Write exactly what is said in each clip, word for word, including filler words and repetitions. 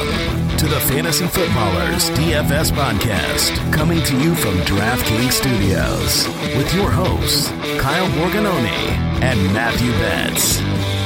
Welcome to the Fantasy Footballers D F S Podcast, coming to you from DraftKings Studios with your hosts, Kyle Borgononi and Matthew Betts.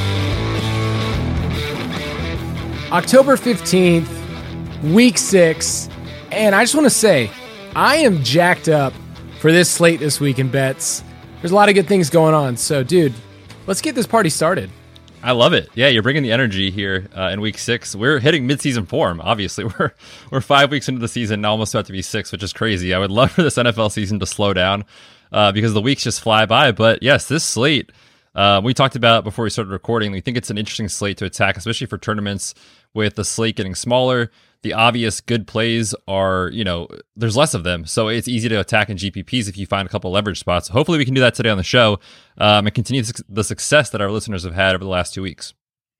October fifteenth, week six, and I just want to say, I am jacked up for this slate this week in bets. There's a lot of good things going on, so dude, let's get this party started. I love it. Yeah, you're bringing the energy here uh, in week six. We're hitting midseason form, obviously. We're we're five weeks into the season, now almost about to be six, which is crazy. I would love for this N F L season to slow down uh, because the weeks just fly by. But yes, this slate, uh, we talked about before we started recording, we think it's an interesting slate to attack, especially for tournaments with the slate getting smaller. The obvious good plays are, you know, there's less of them. So it's easy to attack in G P Ps if you find a couple leverage spots. Hopefully we can do that today on the show um, and continue the success that our listeners have had over the last two weeks.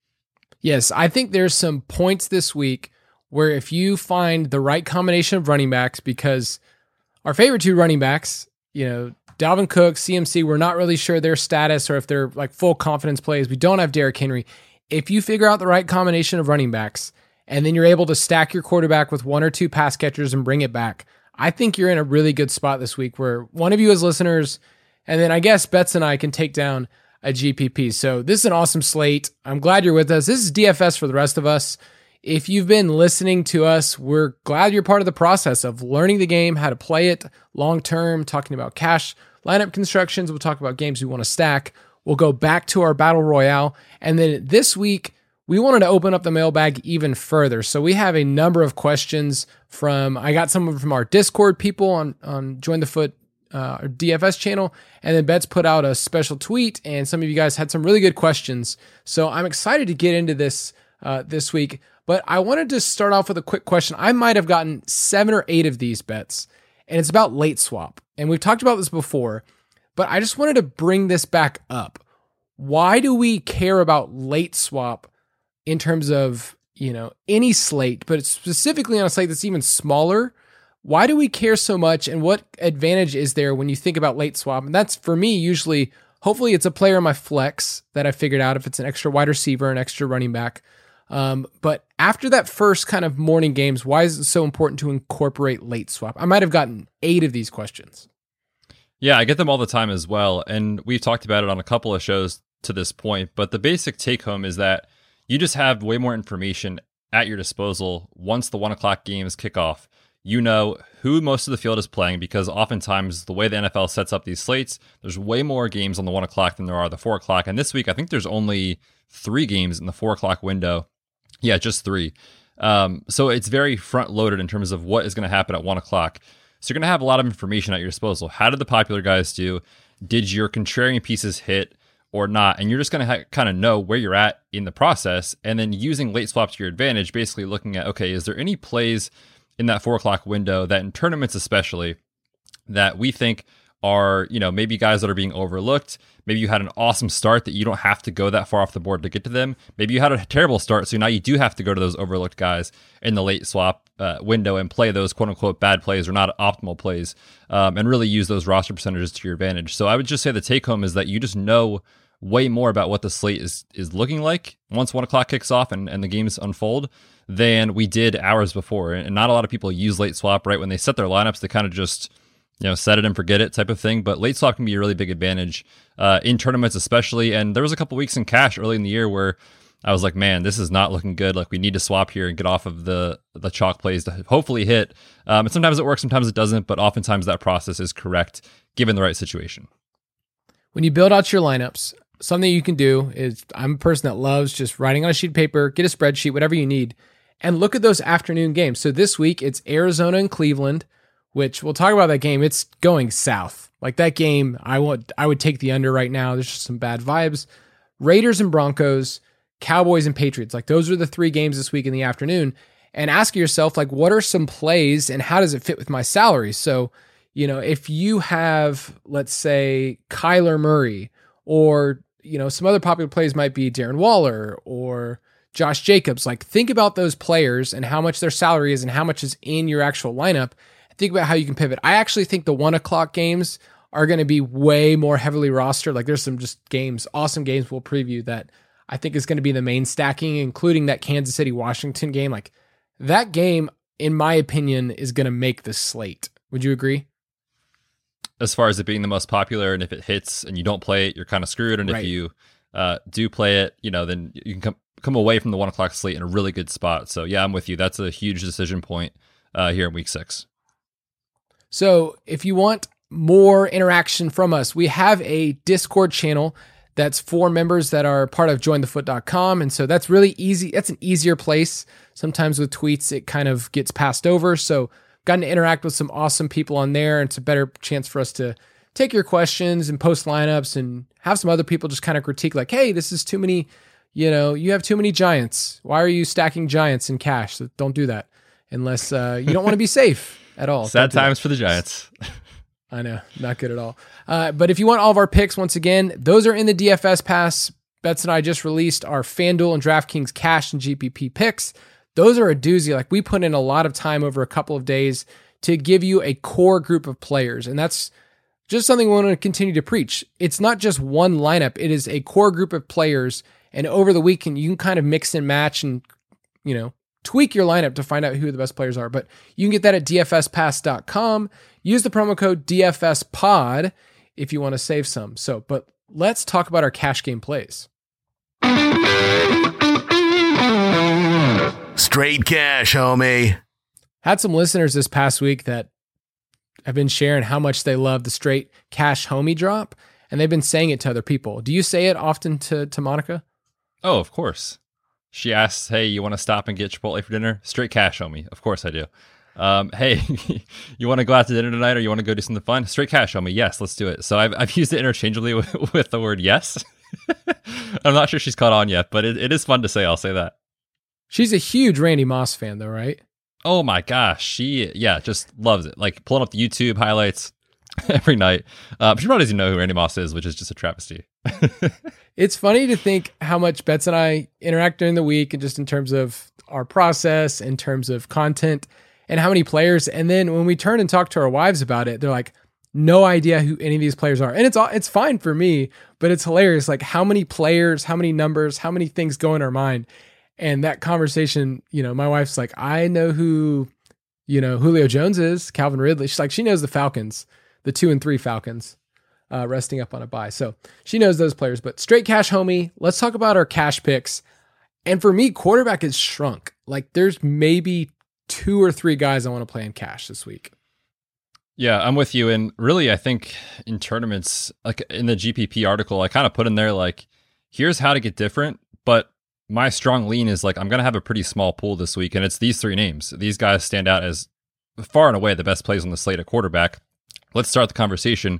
Yes, I think there's some points this week where if you find the right combination of running backs, because our favorite two running backs, you know, Dalvin Cook, C M C, we're not really sure their status or if they're like full confidence plays. We don't have Derrick Henry. If you figure out the right combination of running backs, and then you're able to stack your quarterback with one or two pass catchers and bring it back, I think you're in a really good spot this week where one of you as listeners, and then I guess Betts and I can take down a G P P. So this is an awesome slate. I'm glad you're with us. This is D F S for the rest of us. If you've been listening to us, we're glad you're part of the process of learning the game, how to play it long-term, talking about cash lineup constructions. We'll talk about games we want to stack. We'll go back to our Battle Royale. And then this week, we wanted to open up the mailbag even further. So we have a number of questions from, I got some of them from our Discord people on, on Join the Foot, uh, our D F S channel. And then Betts put out a special tweet and some of you guys had some really good questions. So I'm excited to get into this uh, this week. But I wanted to start off with a quick question. I might have gotten seven or eight of these bets, and it's about late swap. And we've talked about this before, but I just wanted to bring this back up. Why do we care about late swap in terms of, you know, any slate, but specifically on a slate that's even smaller? Why do we care so much, and what advantage is there when you think about late swap? And that's, for me, usually, hopefully it's a player in my flex that I figured out if it's an extra wide receiver, an extra running back. Um, but after that first kind of morning games, why is it so important to incorporate late swap? I might have gotten eight of these questions. Yeah, I get them all the time as well. And we've talked about it on a couple of shows to this point, but the basic take home is that you just have way more information at your disposal once the one o'clock games kick off. You know who most of the field is playing, because oftentimes the way the N F L sets up these slates, there's way more games on the one o'clock than there are the four o'clock. And this week, I think there's only three games in the four o'clock window. Yeah, just three. Um, so it's very front loaded in terms of what is going to happen at one o'clock. So you're going to have a lot of information at your disposal. How did the popular guys do? Did your contrarian pieces hit or not? And you're just going to ha- kind of know where you're at in the process. And then using late swap to your advantage, basically looking at, okay, is there any plays in that four o'clock window that in tournaments especially that we think are, you know, maybe guys that are being overlooked. Maybe you had an awesome start that you don't have to go that far off the board to get to them. Maybe you had a terrible start, so now you do have to go to those overlooked guys in the late swap uh, window and play those quote-unquote bad plays or not optimal plays, um, and really use those roster percentages to your advantage. So I would just say the take-home is that you just know way more about what the slate is is looking like once one o'clock kicks off and, and the games unfold than we did hours before. And not a lot of people use late swap, right? When they set their lineups, they kind of just, you know, set it and forget it type of thing. But late swap can be a really big advantage uh, in tournaments especially. And there was a couple weeks in cash early in the year where I was like, man, this is not looking good. Like, we need to swap here and get off of the the chalk plays to hopefully hit. Um, and sometimes it works, sometimes it doesn't. But oftentimes that process is correct given the right situation. When you build out your lineups, something you can do is, I'm a person that loves just writing on a sheet of paper, get a spreadsheet, whatever you need, and look at those afternoon games. So this week it's Arizona and Cleveland, which we'll talk about that game. It's going south. Like, that game, I would I would take the under right now. There's just some bad vibes. Raiders and Broncos, Cowboys and Patriots. Like, those are the three games this week in the afternoon. And ask yourself, like, what are some plays and how does it fit with my salary? So, you know, if you have, let's say, Kyler Murray, or, you know, some other popular plays might be Darren Waller or Josh Jacobs. Like, think about those players and how much their salary is and how much is in your actual lineup. Think about how you can pivot. I actually think the one o'clock games are going to be way more heavily rostered. Like, there's some just games, awesome games we'll preview that I think is going to be the main stacking, including that Kansas City Washington game. Like, that game, in my opinion, is going to make the slate. Would you agree? As far as it being the most popular, and if it hits and you don't play it, you're kind of screwed. And Right. if you uh, do play it, you know, then you can come come away from the one o'clock slate in a really good spot. So yeah, I'm with you. That's a huge decision point uh, here in week six. So if you want more interaction from us, we have a Discord channel that's for members that are part of join the foot dot com. And so that's really easy. That's an easier place. Sometimes with tweets, it kind of gets passed over. So gotten to interact with some awesome people on there. And it's a better chance for us to take your questions and post lineups and have some other people just kind of critique like, hey, this is too many, you know, you have too many giants. Why are you stacking giants in cash? So don't do that unless uh, you don't want to be safe at all. Sad Don't do times that. for the Giants. I know, not good at all. Uh, but if you want all of our picks, once again, those are in the D F S Pass. Betts and I just released our FanDuel and DraftKings cash and G P P picks. Those are a doozy. Like, we put in a lot of time over a couple of days to give you a core group of players. And that's just something we want to continue to preach. It's not just one lineup. It is a core group of players. And over the weekend, you can kind of mix and match and, you know, tweak your lineup to find out who the best players are. But you can get that at D F S pass dot com. Use the promo code D F S pod if you want to save some. So, but let's talk about our cash game plays. Straight cash, homie. Had some listeners this past week that have been sharing how much they love the straight cash homie drop, and they've been saying it to other people. Do you say it often to, to Monica? Oh, of course. She asks, hey, you want to stop and get Chipotle for dinner? Straight cash, homie. Of course I do. Um, hey, you want to go out to dinner tonight, or you want to go do something fun? Straight cash, homie. Yes, let's do it. So I've, I've used it interchangeably with, with the word yes. I'm not sure she's caught on yet, but it, it is fun to say. I'll say that. She's a huge Randy Moss fan, though, right? Oh my gosh. She, yeah, just loves it. Like pulling up the YouTube highlights every night. Uh, she probably doesn't know who Randy Moss is, which is just a travesty. It's funny to think how much Betts and I interact during the week, and just in terms of our process, in terms of content, and how many players. And then when we turn and talk to our wives about it, they're like, no idea who any of these players are. And it's all, it's fine for me, but it's hilarious. Like, how many players, how many numbers, how many things go in our mind. And that conversation, you know, my wife's like, I know who, you know, Julio Jones is, Calvin Ridley. She's like, she knows the Falcons, the two and three Falcons, uh, resting up on a bye. So she knows those players. But straight cash, homie, let's talk about our cash picks. And for me, quarterback has shrunk. Like, there's maybe two or three guys I want to play in cash this week. Yeah, I'm with you. And really, I think in tournaments, like in the G P P article, I kind of put in there, like, here's how to get different. But my strong lean is like, I'm going to have a pretty small pool this week. And it's these three names. These guys stand out as far and away the best plays on the slate at quarterback. Let's start the conversation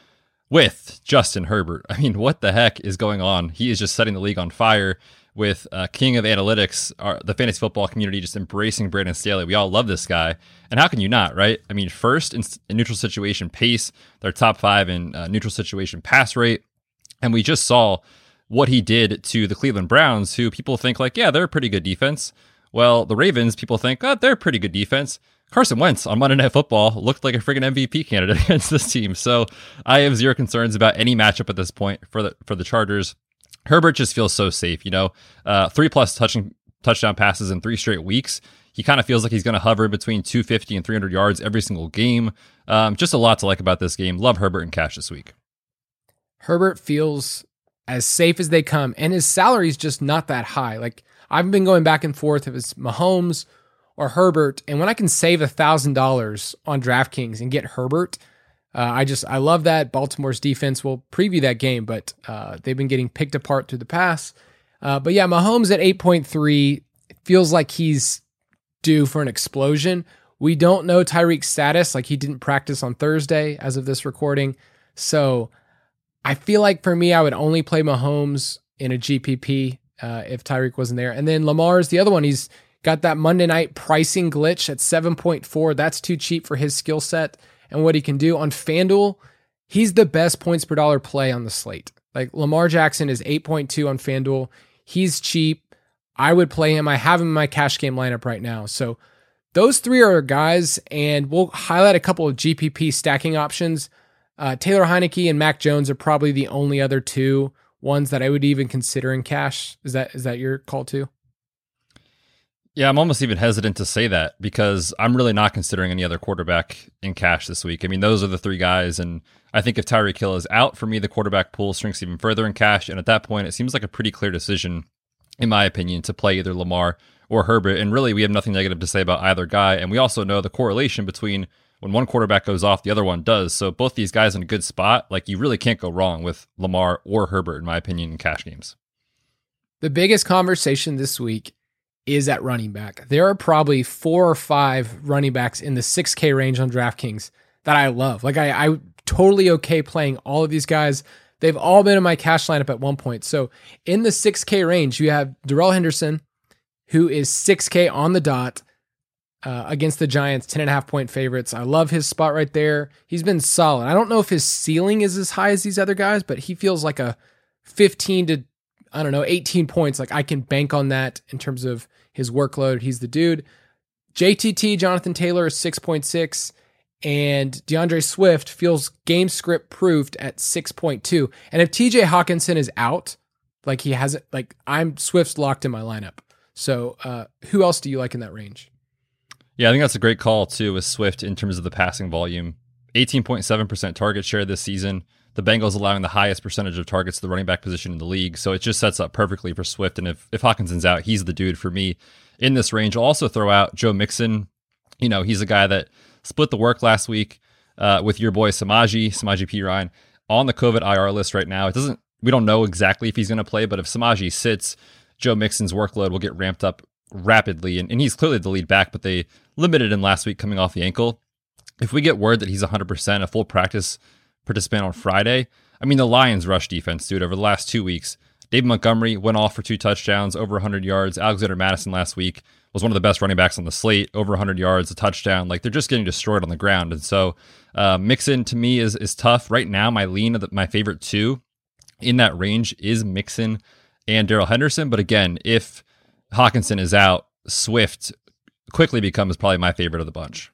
with Justin Herbert. I mean, what the heck is going on? He is just setting the league on fire with uh, King of Analytics, our, the fantasy football community just embracing Brandon Staley. We all love this guy. And how can you not, right? I mean, first in, in neutral situation pace, they're top five in uh, neutral situation pass rate. And we just saw what he did to the Cleveland Browns, who people think like, yeah, they're a pretty good defense. Well, the Ravens, people think, oh, they're a pretty good defense. Carson Wentz on Monday Night Football looked like a friggin' M V P candidate against this team. So I have zero concerns about any matchup at this point for the for the Chargers. Herbert just feels so safe, you know, uh, three plus touching touchdown passes in three straight weeks. He kind of feels like he's going to hover between two fifty and three hundred yards every single game. Um, just a lot to like about this game. Love Herbert and cash this week. Herbert feels as safe as they come, and his salary is just not that high. Like, I've been going back and forth if it's Mahomes or Herbert, and when I can save a thousand dollars on DraftKings and get Herbert, uh, I just I love that. Baltimore's defense will preview that game, but uh, they've been getting picked apart through the pass. Uh, but yeah, Mahomes at eight point three feels like he's due for an explosion. We don't know Tyreek's status; like, he didn't practice on Thursday as of this recording, so I feel like for me, I would only play Mahomes in a G P P uh, if Tyreek wasn't there. And then Lamar's the other one. He's got that Monday night pricing glitch at seven point four. That's too cheap for his skill set and what he can do. On FanDuel, he's the best points per dollar play on the slate. Like, Lamar Jackson is eight point two on FanDuel. He's cheap. I would play him. I have him in my cash game lineup right now. So those three are guys, and we'll highlight a couple of G P P stacking options. Uh, Taylor Heineke and Mac Jones are probably the only other two ones that I would even consider in cash. Is that is that your call too? Yeah, I'm almost even hesitant to say that because I'm really not considering any other quarterback in cash this week. I mean, those are the three guys, and I think if Tyreek Hill is out, for me, the quarterback pool shrinks even further in cash, and at that point, it seems like a pretty clear decision, in my opinion, to play either Lamar or Herbert, and really, we have nothing negative to say about either guy, and we also know the correlation between when one quarterback goes off, the other one does, so both these guys in a good spot, like, you really can't go wrong with Lamar or Herbert, in my opinion, in cash games. The biggest conversation this week is at running back. There are probably four or five running backs in the six K range on DraftKings that I love. Like I, I'm totally okay playing all of these guys. They've all been in my cash lineup at one point. So in the six K range, you have Darrell Henderson, who is six K on the dot uh, against the Giants, ten and a half point favorites. I love his spot right there. He's been solid. I don't know if his ceiling is as high as these other guys, but he feels like a fifteen to, I don't know, eighteen points. Like I can bank on that in terms of his workload. He's the dude. J T T, Jonathan Taylor, is six point six, and DeAndre Swift feels game script proved at six point two. And if T J Hawkinson is out, like he hasn't, like I'm Swift's locked in my lineup. So uh, who else do you like in that range? Yeah, I think that's a great call too with Swift in terms of the passing volume. eighteen point seven percent target share this season. The Bengals allowing the highest percentage of targets to the running back position in the league. So it just sets up perfectly for Swift. And if, if Hawkinson's out, he's the dude for me in this range. I'll also throw out Joe Mixon. You know, he's a guy that split the work last week uh, with your boy Samaje, Samaje Perine, on the COVID I R list right now. It doesn't, we don't know exactly if he's going to play, but if Samaje sits, Joe Mixon's workload will get ramped up rapidly. And, and he's clearly the lead back, but they limited him last week coming off the ankle. If we get word that he's one hundred percent a full practice participant on Friday, I mean, the Lions rush defense, dude, over the last two weeks, David Montgomery went off for two touchdowns, over one hundred yards. Alexander Mattison last week was one of the best running backs on the slate, over one hundred yards, a touchdown. Like, they're just getting destroyed on the ground. And so uh, Mixon, to me, is is tough. Right now, my lean, my favorite two in that range is Mixon and Darrell Henderson. But again, if Hawkinson is out, Swift quickly becomes probably my favorite of the bunch.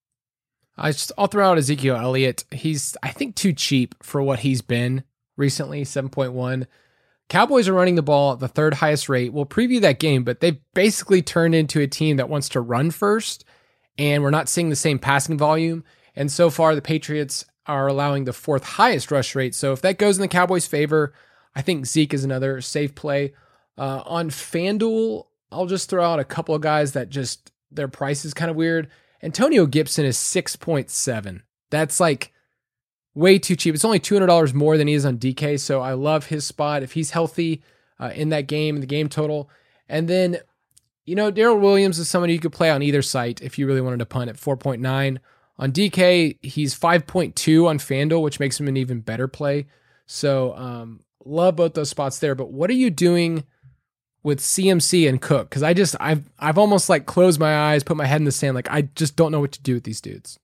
I just, I'll throw out Ezekiel Elliott. He's, I think, too cheap for what he's been recently, seven point one. Cowboys are running the ball at the third highest rate. We'll preview that game, but they've basically turned into a team that wants to run first, and we're not seeing the same passing volume. And so far, the Patriots are allowing the fourth highest rush rate. So if that goes in the Cowboys' favor, I think Zeke is another safe play. Uh, on FanDuel, I'll just throw out a couple of guys that just, their price is kind of weird. Antonio Gibson is six point seven. That's like way too cheap. It's only two hundred dollars more than he is on D K, so I love his spot if he's healthy uh, in that game, the game total. And then, you know, Darrell Williams is somebody you could play on either site if you really wanted to punt at four point nine. On D K, he's five point two on FanDuel, which makes him an even better play. So um, love both those spots there. But what are you doing with C M C and Cook? Because I just, I've I've almost like closed my eyes, put my head in the sand. Like, I just don't know what to do with these dudes.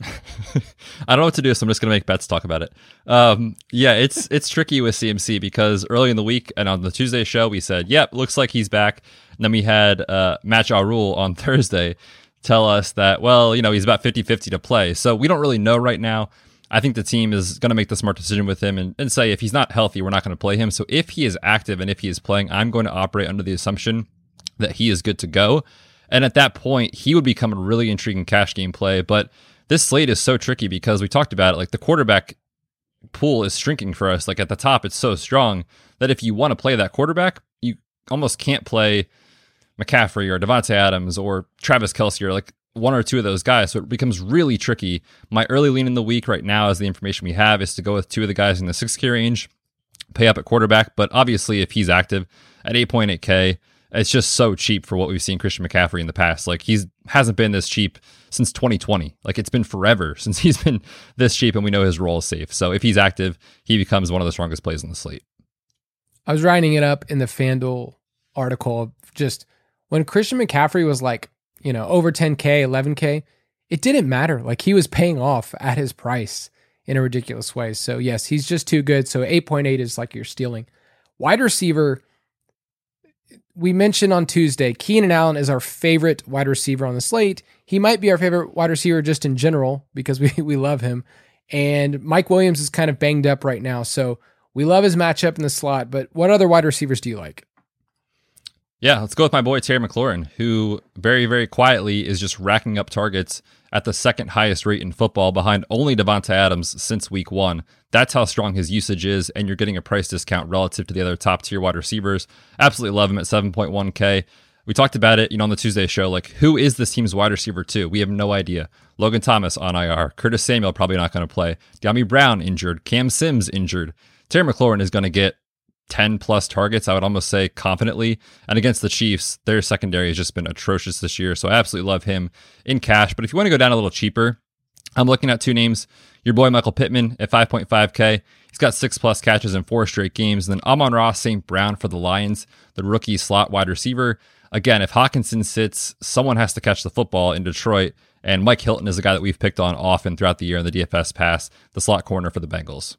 I don't know what to do, so I'm just going to make bets talk about it. Um, yeah, it's it's tricky with C M C because early in the week and on the Tuesday show, we said, yep, looks like he's back. And then we had uh, Matt Jarul on Thursday tell us that, well, you know, he's about fifty-fifty to play. So we don't really know right now. I think the team is going to make the smart decision with him and, and say, if he's not healthy, we're not going to play him. So if he is active and if he is playing, I'm going to operate under the assumption that he is good to go. And at that point, he would become a really intriguing cash game play. But this slate is so tricky because we talked about it. Like, the quarterback pool is shrinking for us. Like, at the top, it's so strong that if you want to play that quarterback, you almost can't play McCaffrey or Devontae Adams or Travis Kelce or like one or two of those guys. So it becomes really tricky. My early lean in the week right now, as the information we have, is to go with two of the guys in the six K range, pay up at quarterback. But obviously, if he's active at eight point eight K, it's just so cheap for what we've seen Christian McCaffrey in the past. Like, he's hasn't been this cheap since twenty twenty. Like, it's been forever since he's been this cheap, and we know his role is safe. So if he's active, he becomes one of the strongest plays on the slate. I was writing it up in the FanDuel article. Just when Christian McCaffrey was like, you know, over ten K, eleven K, it didn't matter. Like, he was paying off at his price in a ridiculous way. So yes, he's just too good. So eight point eight is like you're stealing. Wide receiver, we mentioned on Tuesday, Keenan Allen is our favorite wide receiver on the slate. He might be our favorite wide receiver just in general because we, we love him. And Mike Williams is kind of banged up right now. So we love his matchup in the slot. But what other wide receivers do you like? Yeah, let's go with my boy Terry McLaurin, who very, very quietly is just racking up targets at the second highest rate in football behind only Davante Adams since week one. That's how strong his usage is, and you're getting a price discount relative to the other top-tier wide receivers. Absolutely love him at seven point one K. We talked about it, you know, on the Tuesday show, like, who is this team's wide receiver two? We have no idea. Logan Thomas on I R. Curtis Samuel probably not going to play. De'Ami Brown injured. Cam Sims injured. Terry McLaurin is going to get ten plus targets, I would almost say confidently. And against the Chiefs, their secondary has just been atrocious this year. So I absolutely love him in cash. But if you want to go down a little cheaper, I'm looking at two names. Your boy Michael Pittman at five point five K. He's got six plus catches in four straight games. And then Amon-Ra Saint Brown for the Lions, the rookie slot wide receiver. Again, if Hawkinson sits, someone has to catch the football in Detroit. And Mike Hilton is a guy that we've picked on often throughout the year in the D F S pass, the slot corner for the Bengals.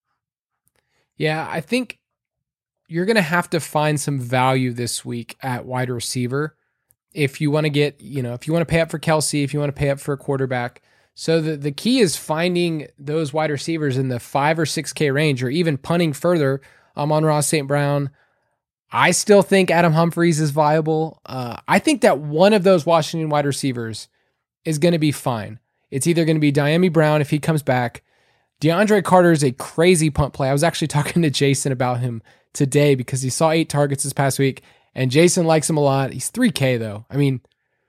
Yeah, I think you're going to have to find some value this week at wide receiver if you want to get, you know, if you want to pay up for Kelsey, if you want to pay up for a quarterback. So the, the key is finding those wide receivers in the five or six K range, or even punting further. Amon-Ra Saint Brown. I still think Adam Humphries is viable. Uh, I think that one of those Washington wide receivers is going to be fine. It's either going to be De'Ami Brown if he comes back. DeAndre Carter is a crazy punt play. I was actually talking to Jason about him today because he saw eight targets this past week, and Jason likes him a lot. He's three K though. I mean,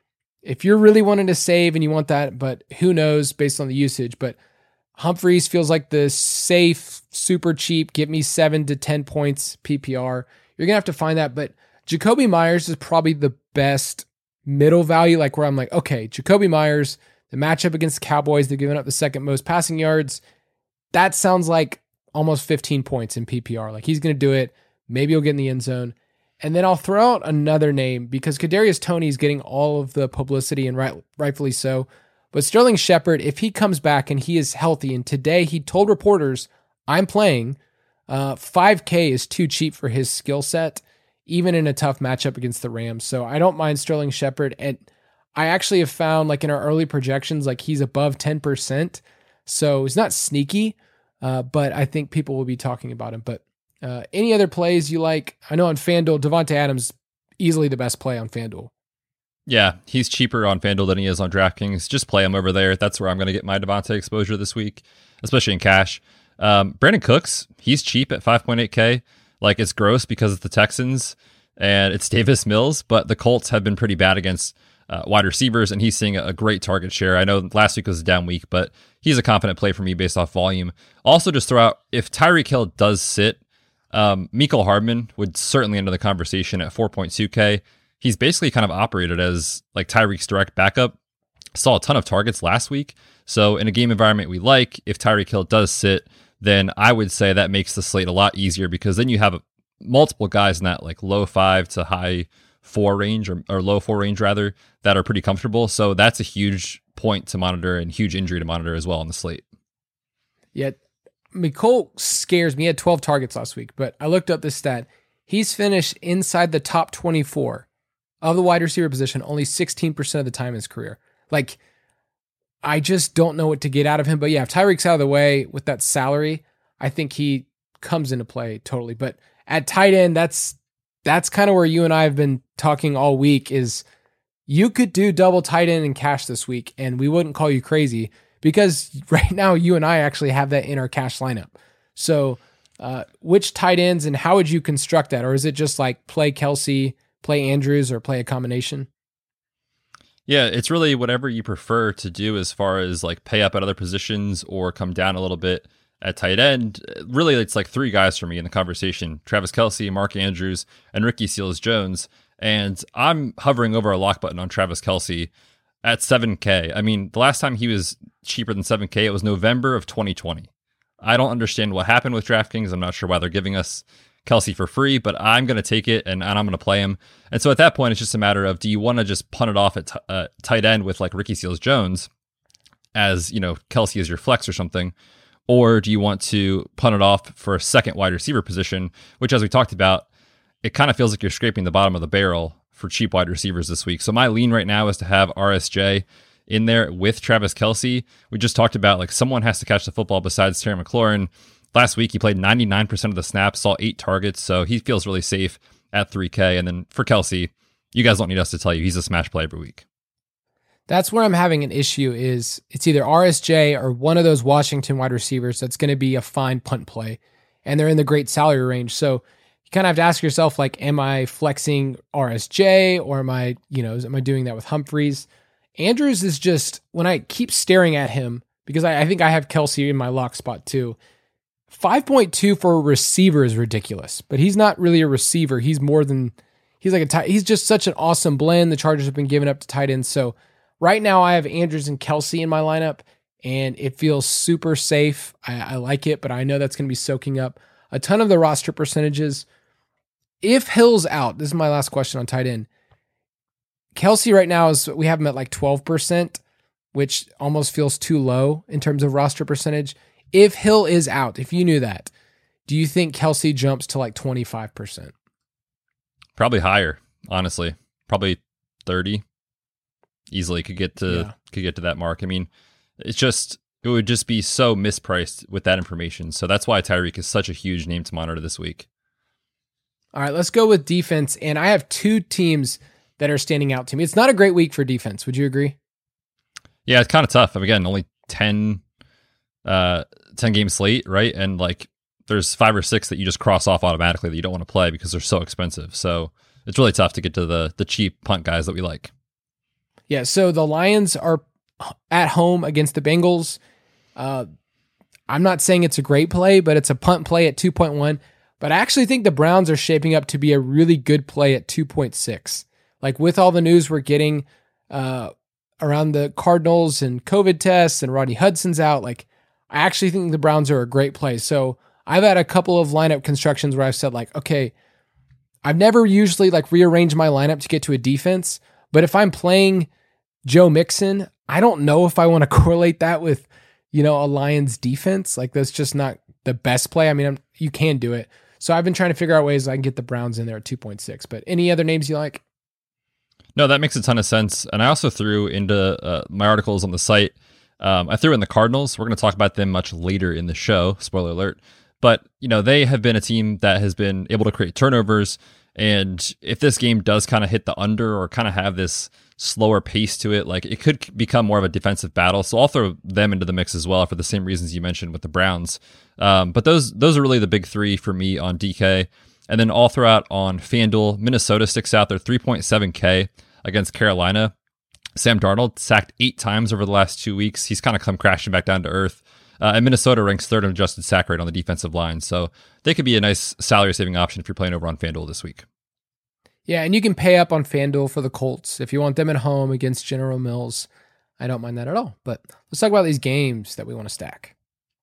if you're really wanting to save and you want that, but who knows based on the usage, but Humphries feels like the safe, super cheap, give me seven to ten points P P R. You're going to have to find that, but Jakobi Meyers is probably the best middle value, like where I'm like, okay, Jakobi Meyers, the matchup against the Cowboys, they're giving up the second most passing yards. That sounds like almost fifteen points in P P R. Like he's going to do it. Maybe he'll get in the end zone. And then I'll throw out another name because Kadarius Toney is getting all of the publicity, and right, rightfully so. But Sterling Shepard, if he comes back and he is healthy, and today he told reporters, I'm playing, uh, five K is too cheap for his skill set, even in a tough matchup against the Rams. So I don't mind Sterling Shepard. And I actually have found, like in our early projections, like he's above ten percent. So he's not sneaky, uh, but I think people will be talking about him. But uh, any other plays you like? I know on FanDuel, Davante Adams, easily the best play on FanDuel. Yeah, he's cheaper on FanDuel than he is on DraftKings. Just play him over there. That's where I'm going to get my Davante exposure this week, especially in cash. Um, Brandon Cooks, he's cheap at five point eight K. Like, it's gross because it's the Texans and it's Davis Mills, but the Colts have been pretty bad against uh, wide receivers, and he's seeing a great target share. I know last week was a down week, but he's a confident play for me based off volume. Also, just throw out, if Tyreek Hill does sit, um, Mecole Hardman would certainly enter the conversation at four point two K. He's basically kind of operated as like Tyreek's direct backup. Saw a ton of targets last week. So in a game environment we like, if Tyreek Hill does sit, then I would say that makes the slate a lot easier, because then you have multiple guys in that like low five to high four range, or, or low four range rather, that are pretty comfortable. So that's a huge point to monitor and huge injury to monitor as well on the slate. Yeah, Mecole scares me. He had twelve targets last week, but I looked up this stat. He's finished inside the top twenty-four of the wide receiver position only sixteen percent of the time in his career. Like, I just don't know what to get out of him. But yeah, if Tyreek's out of the way with that salary, I think he comes into play totally. But at tight end, that's that's kind of where you and I have been talking all week, is you could do double tight end and cash this week, and we wouldn't call you crazy, because right now you and I actually have that in our cash lineup. So uh, which tight ends, and how would you construct that? Or is it just like play Kelsey, play Andrews, or play a combination? Yeah, it's really whatever you prefer to do as far as like pay up at other positions or come down a little bit at tight end. Really, it's like three guys for me in the conversation: Travis Kelce, Mark Andrews, and Ricky Seals-Jones. And I'm hovering over a lock button on Travis Kelce at seven K. I mean, the last time he was cheaper than seven K, it was November of twenty twenty. I don't understand what happened with DraftKings. I'm not sure why they're giving us Kelce for free, but I'm going to take it and, and I'm going to play him. And so at that point, it's just a matter of, do you want to just punt it off at t- uh, tight end with like Ricky Seals-Jones as, you know, Kelce is your flex or something? Or do you want to punt it off for a second wide receiver position, which, as we talked about, it kind of feels like you're scraping the bottom of the barrel for cheap wide receivers this week. So my lean right now is to have R S J in there with Travis Kelce. We just talked about, like, someone has to catch the football besides Terry McLaurin. Last week, he played ninety-nine percent of the snaps, saw eight targets, so he feels really safe at three K. And then for Kelce, you guys don't need us to tell you he's a smash play every week. That's where I'm having an issue is it's either R S J or one of those Washington wide receivers that's going to be a fine punt play, and they're in the great salary range. So you kind of have to ask yourself, like, am I flexing R S J or am I, you know, am I doing that with Humphreys? Andrews is just, when I keep staring at him, because I, I think I have Kelce in my lock spot too, five point two for a receiver is ridiculous, but he's not really a receiver. He's more than, he's like a tight, he's just such an awesome blend. The Chargers have been giving up to tight ends. So right now I have Andrews and Kelce in my lineup, and it feels super safe. I, I like it, but I know that's going to be soaking up a ton of the roster percentages. If Hill's out, this is my last question on tight end. Kelce right now is, we have him at like twelve percent, which almost feels too low in terms of roster percentage. If Hill is out, if you knew that, do you think Kelce jumps to like twenty-five percent? Probably higher, honestly. Probably thirty. Easily could get to yeah. could get to that mark. I mean, it's just it would just be so mispriced with that information. So that's why Tyreek is such a huge name to monitor this week. All right, let's go with defense. And I have two teams that are standing out to me. It's not a great week for defense. Would you agree? Yeah, it's kind of tough. I mean, again, only ten, uh, ten game slate, right? And like there's five or six that you just cross off automatically that you don't want to play because they're so expensive. So it's really tough to get to the the cheap punt guys that we like. Yeah, so the Lions are at home against the Bengals. Uh, I'm not saying it's a great play, but it's a punt play at two point one. But I actually think the Browns are shaping up to be a really good play at two point six. Like with all the news we're getting uh, around the Cardinals and COVID tests and Rodney Hudson's out, like I actually think the Browns are a great play. So I've had a couple of lineup constructions where I've said like, okay, I've never usually like rearranged my lineup to get to a defense, but if I'm playing Joe Mixon, I don't know if I want to correlate that with, you know, a Lions defense. Like that's just not the best play. I mean, I'm, you can do it. So I've been trying to figure out ways I can get the Browns in there at two point six, but any other names you like? No, that makes a ton of sense. And I also threw into uh, my articles on the site. Um, I threw in the Cardinals. We're going to talk about them much later in the show. Spoiler alert. But, you know, they have been a team that has been able to create turnovers. And if this game does kind of hit the under or kind of have this slower pace to it, like it could become more of a defensive battle. So I'll throw them into the mix as well for the same reasons you mentioned with the Browns. Um, but those those are really the big three for me on D K. And then all throughout on FanDuel, Minnesota sticks out there, three point seven K against Carolina. Sam Darnold sacked eight times over the last two weeks. He's kind of come crashing back down to earth. Uh, and Minnesota ranks third in adjusted sack rate on the defensive line. So they could be a nice salary-saving option if you're playing over on FanDuel this week. Yeah, and you can pay up on FanDuel for the Colts if you want them at home against General Mills. I don't mind that at all. But let's talk about these games that we want to stack.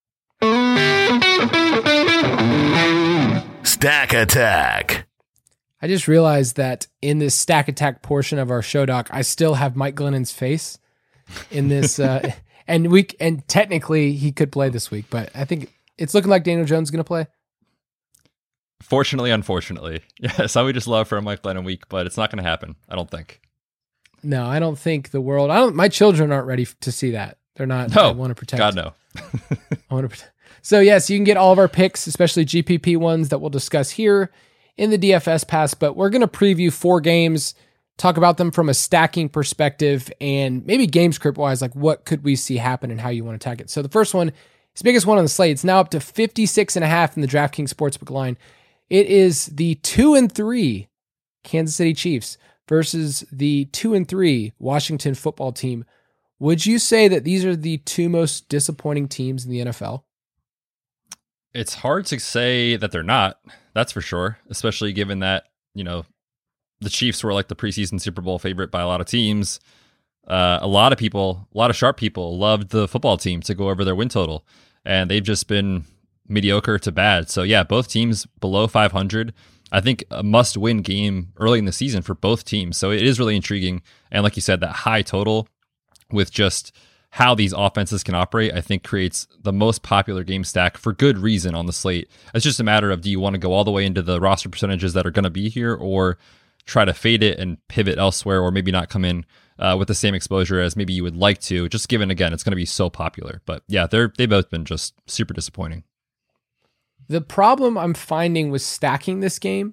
Stack Attack. I just realized that in this Stack Attack portion of our show doc, I still have Mike Glennon's face in this. Uh, and we and technically he could play this week, but I think it's looking like Daniel Jones is going to play. Fortunately, unfortunately. Yes, I would just love for a Mike Glennon week, but it's not going to happen, I don't think. No, I don't think the world, I don't, my children aren't ready to see that. They're not, no, I want to protect. God, no. I want to protect. So yes, you can get all of our picks, especially G P P ones that we'll discuss here in the D F S pass, but we're going to preview four games, talk about them from a stacking perspective and maybe game script wise, like what could we see happen and how you want to attack it. So the first one is the biggest one on the slate. It's now up to fifty-six and a half in the DraftKings Sportsbook line. It is the two and three Kansas City Chiefs versus the two and three Washington football team. Would you say that these are the two most disappointing teams in the N F L? It's hard to say that they're not, that's for sure, especially given that, you know, the Chiefs were like the preseason Super Bowl favorite by a lot of teams. Uh, a lot of people, a lot of sharp people loved the football team to go over their win total, and they've just been mediocre to bad. So yeah, both teams below five hundred. I think a must-win game early in the season for both teams. So it is really intriguing. And like you said, that high total with just how these offenses can operate, I think creates the most popular game stack for good reason on the slate. It's just a matter of, do you want to go all the way into the roster percentages that are going to be here, or try to fade it and pivot elsewhere, or maybe not come in uh, with the same exposure as maybe you would like to, just given, again, it's going to be so popular. But yeah, they're they've both been just super disappointing. The problem I'm finding with stacking this game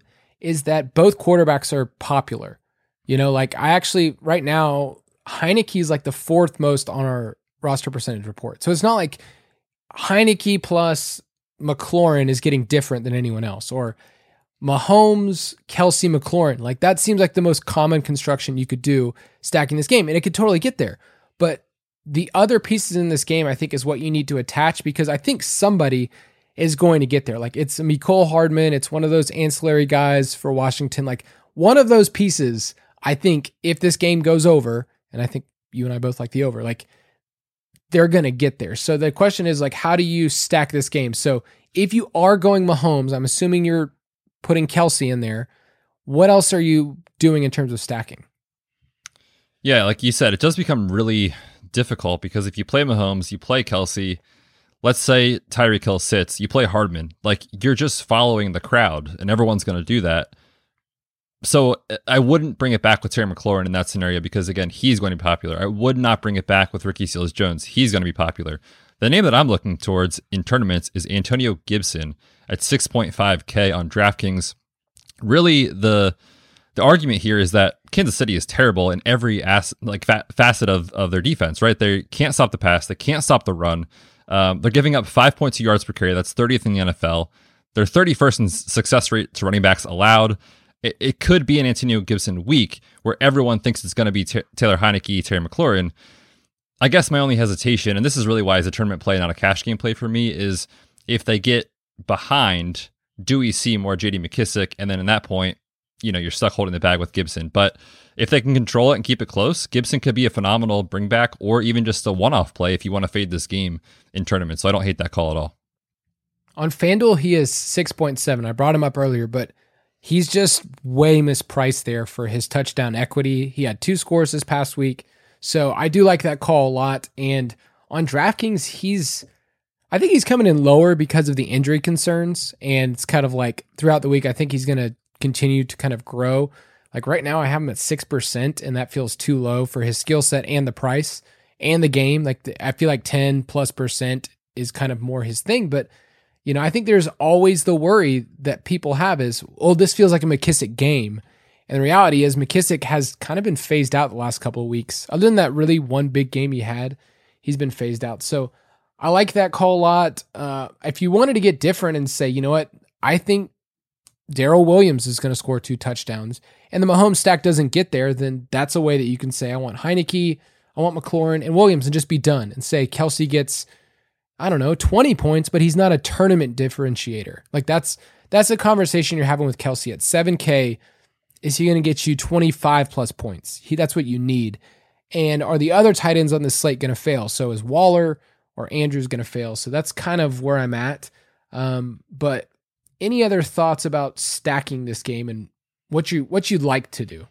is that both quarterbacks are popular. You know, like I actually, right now, Heineke is like the fourth most on our roster percentage report. So it's not like Heineke plus McLaurin is getting different than anyone else, or Mahomes, Kelsey, McLaurin. Like that seems like the most common construction you could do stacking this game, and it could totally get there. But the other pieces in this game, I think, is what you need to attach, because I think somebody is going to get there. Like it's Mecole Hardman. It's one of those ancillary guys for Washington. Like one of those pieces, I think if this game goes over, and I think you and I both like the over, like they're going to get there. So the question is like, how do you stack this game? So if you are going Mahomes, I'm assuming you're putting Kelsey in there. What else are you doing in terms of stacking? Yeah, like you said, it does become really difficult because if you play Mahomes, you play Kelsey, let's say Tyreek Hill sits, you play Hardman, like you're just following the crowd and everyone's going to do that. So I wouldn't bring it back with Terry McLaurin in that scenario because, again, he's going to be popular. I would not bring it back with Ricky Seals-Jones. He's going to be popular. The name that I'm looking towards in tournaments is Antonio Gibson at six point five K on DraftKings. Really, the the argument here is that Kansas City is terrible in every as, like fa- facet of, of their defense, right? They can't stop the pass. They can't stop the run. Um, they're giving up five point two yards per carry. That's thirtieth in the N F L. They're thirty-first in success rate to running backs allowed. It, it could be an Antonio Gibson week where everyone thinks it's going to be t- Taylor Heineke, Terry McLaurin. I guess my only hesitation, and this is really why it's a tournament play, not a cash game play for me, is if they get behind, do we see more J D McKissic? And then in that point, you know, you're stuck holding the bag with Gibson. But if they can control it and keep it close, Gibson could be a phenomenal bring back or even just a one-off play if you want to fade this game in tournaments. So I don't hate that call at all. On FanDuel, he is six point seven. I brought him up earlier, but he's just way mispriced there for his touchdown equity. He had two scores this past week. So I do like that call a lot. And on DraftKings, he's, I think he's coming in lower because of the injury concerns. And it's kind of like throughout the week, I think he's going to continue to kind of grow. Like right now I have him at six percent and that feels too low for his skill set and the price and the game. Like the, I feel like ten plus percent is kind of more his thing. But, you know, I think there's always the worry that people have is, oh, this feels like a McKissic game. And the reality is McKissic has kind of been phased out the last couple of weeks. Other than that really one big game he had, he's been phased out. So I like that call a lot. Uh, if you wanted to get different and say, you know what, I think Darrell Williams is going to score two touchdowns and the Mahomes stack doesn't get there, then that's a way that you can say, I want Heineke, I want McLaurin and Williams and just be done and say Kelsey gets, I don't know, twenty points, but he's not a tournament differentiator. Like that's, that's a conversation you're having with Kelsey at seven K. Is he going to get you twenty-five plus points? He, that's what you need. And are the other tight ends on the slate going to fail? So is Waller or Andrews going to fail? So that's kind of where I'm at. Um, but any other thoughts about stacking this game and what you what you'd like to do?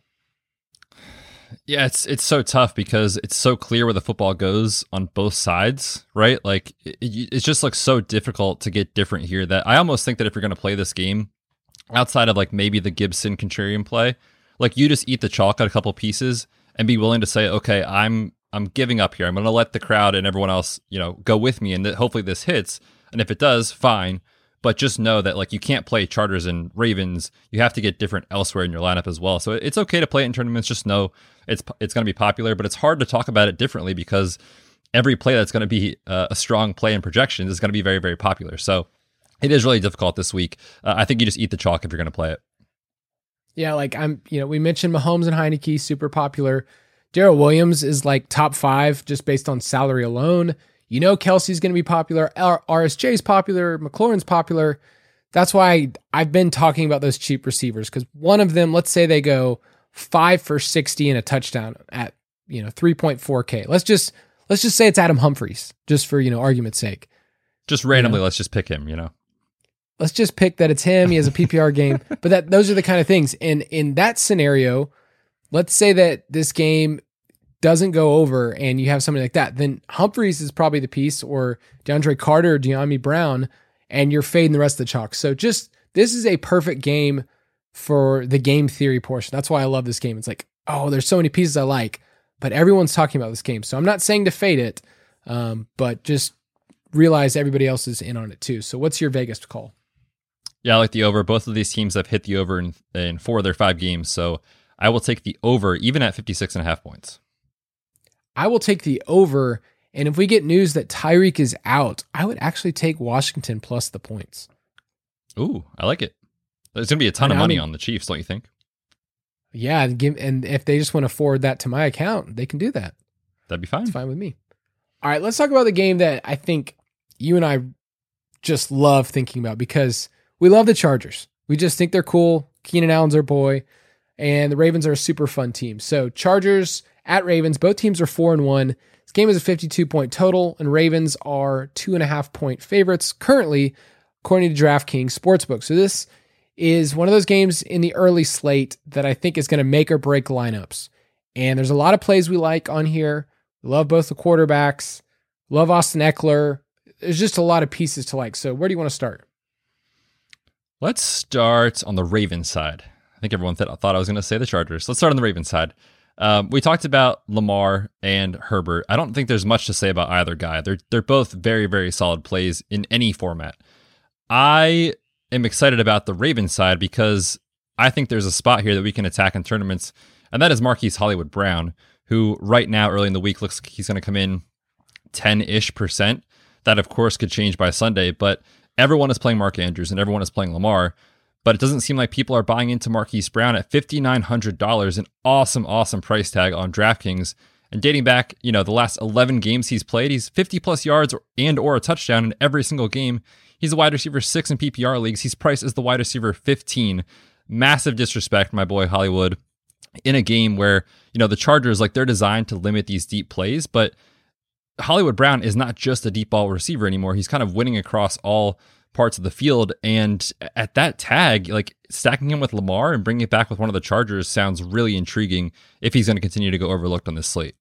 Yeah, it's it's so tough because it's so clear where the football goes on both sides, right? Like it, it just looks so difficult to get different here that I almost think that if you're going to play this game, outside of like maybe the Gibson contrarian play, like you just eat the chalk at a couple pieces and be willing to say, okay, I'm I'm giving up here. I'm going to let the crowd and everyone else, you know, go with me, and that hopefully this hits. And if it does, fine. But just know that like you can't play Chargers and Ravens. You have to get different elsewhere in your lineup as well. So it's okay to play it in tournaments. Just know it's it's going to be popular, but it's hard to talk about it differently because every play that's going to be uh, a strong play in projections is going to be very, very popular. So it is really difficult this week. Uh, I think you just eat the chalk if you're going to play it. Yeah, like I'm, you know, we mentioned Mahomes and Heineke, super popular. Darrell Williams is like top five just based on salary alone. You know, Kelsey's going to be popular. R S J's popular. McLaurin's popular. That's why I've been talking about those cheap receivers because one of them, let's say they go five for sixty and a touchdown at, you know, three point four K. Let's just, let's just say it's Adam Humphries just for, you know, argument's sake. Just randomly, you know? Let's just pick him, you know. Let's just pick that it's him. He has a P P R game, but that those are the kind of things. And in that scenario, let's say that this game doesn't go over and you have somebody like that, then Humphries is probably the piece, or DeAndre Carter or De'Ami Brown, and you're fading the rest of the chalk. So just, this is a perfect game for the game theory portion. That's why I love this game. It's like, oh, there's so many pieces I like, but everyone's talking about this game. So I'm not saying to fade it, um, but just realize everybody else is in on it too. So what's your Vegas call? Yeah, I like the over. Both of these teams have hit the over in, in four of their five games, so I will take the over even at fifty-six and a half points. I will take the over, and if we get news that Tyreek is out, I would actually take Washington plus the points. Ooh, I like it. There's going to be a ton of money on the Chiefs, don't you think? Yeah, and, give, and if they just want to forward that to my account, they can do that. That'd be fine. It's fine with me. All right, let's talk about the game that I think you and I just love thinking about because we love the Chargers. We just think they're cool. Keenan Allen's our boy, and the Ravens are a super fun team. So Chargers at Ravens, both teams are four and one. This game is a fifty-two point total, and Ravens are two and a half point favorites currently, according to DraftKings Sportsbook. So this is one of those games in the early slate that I think is going to make or break lineups. And there's a lot of plays we like on here. We love both the quarterbacks. Love Austin Eckler. There's just a lot of pieces to like. So where do you want to start? Let's start on the Ravens side. I think everyone th- thought I was going to say the Chargers. Let's start on the Ravens side. Um, we talked about Lamar and Herbert. I don't think there's much to say about either guy. They're they're both very, very solid plays in any format. I am excited about the Ravens side because I think there's a spot here that we can attack in tournaments, and that is Marquise Hollywood Brown, who right now, early in the week, looks like he's going to come in ten-ish percent. That, of course, could change by Sunday, but everyone is playing Mark Andrews and everyone is playing Lamar, but it doesn't seem like people are buying into Marquise Brown at five thousand nine hundred dollars, an awesome, awesome price tag on DraftKings. And dating back, you know, the last eleven games he's played, he's fifty plus yards and or a touchdown in every single game. He's a wide receiver six in P P R leagues. He's priced as the wide receiver fifteen. Massive disrespect, my boy Hollywood, in a game where, you know, the Chargers, like, they're designed to limit these deep plays, but Hollywood Brown is not just a deep ball receiver anymore. He's kind of winning across all parts of the field. And at that tag, like, stacking him with Lamar and bringing it back with one of the Chargers sounds really intriguing if he's going to continue to go overlooked on this slate.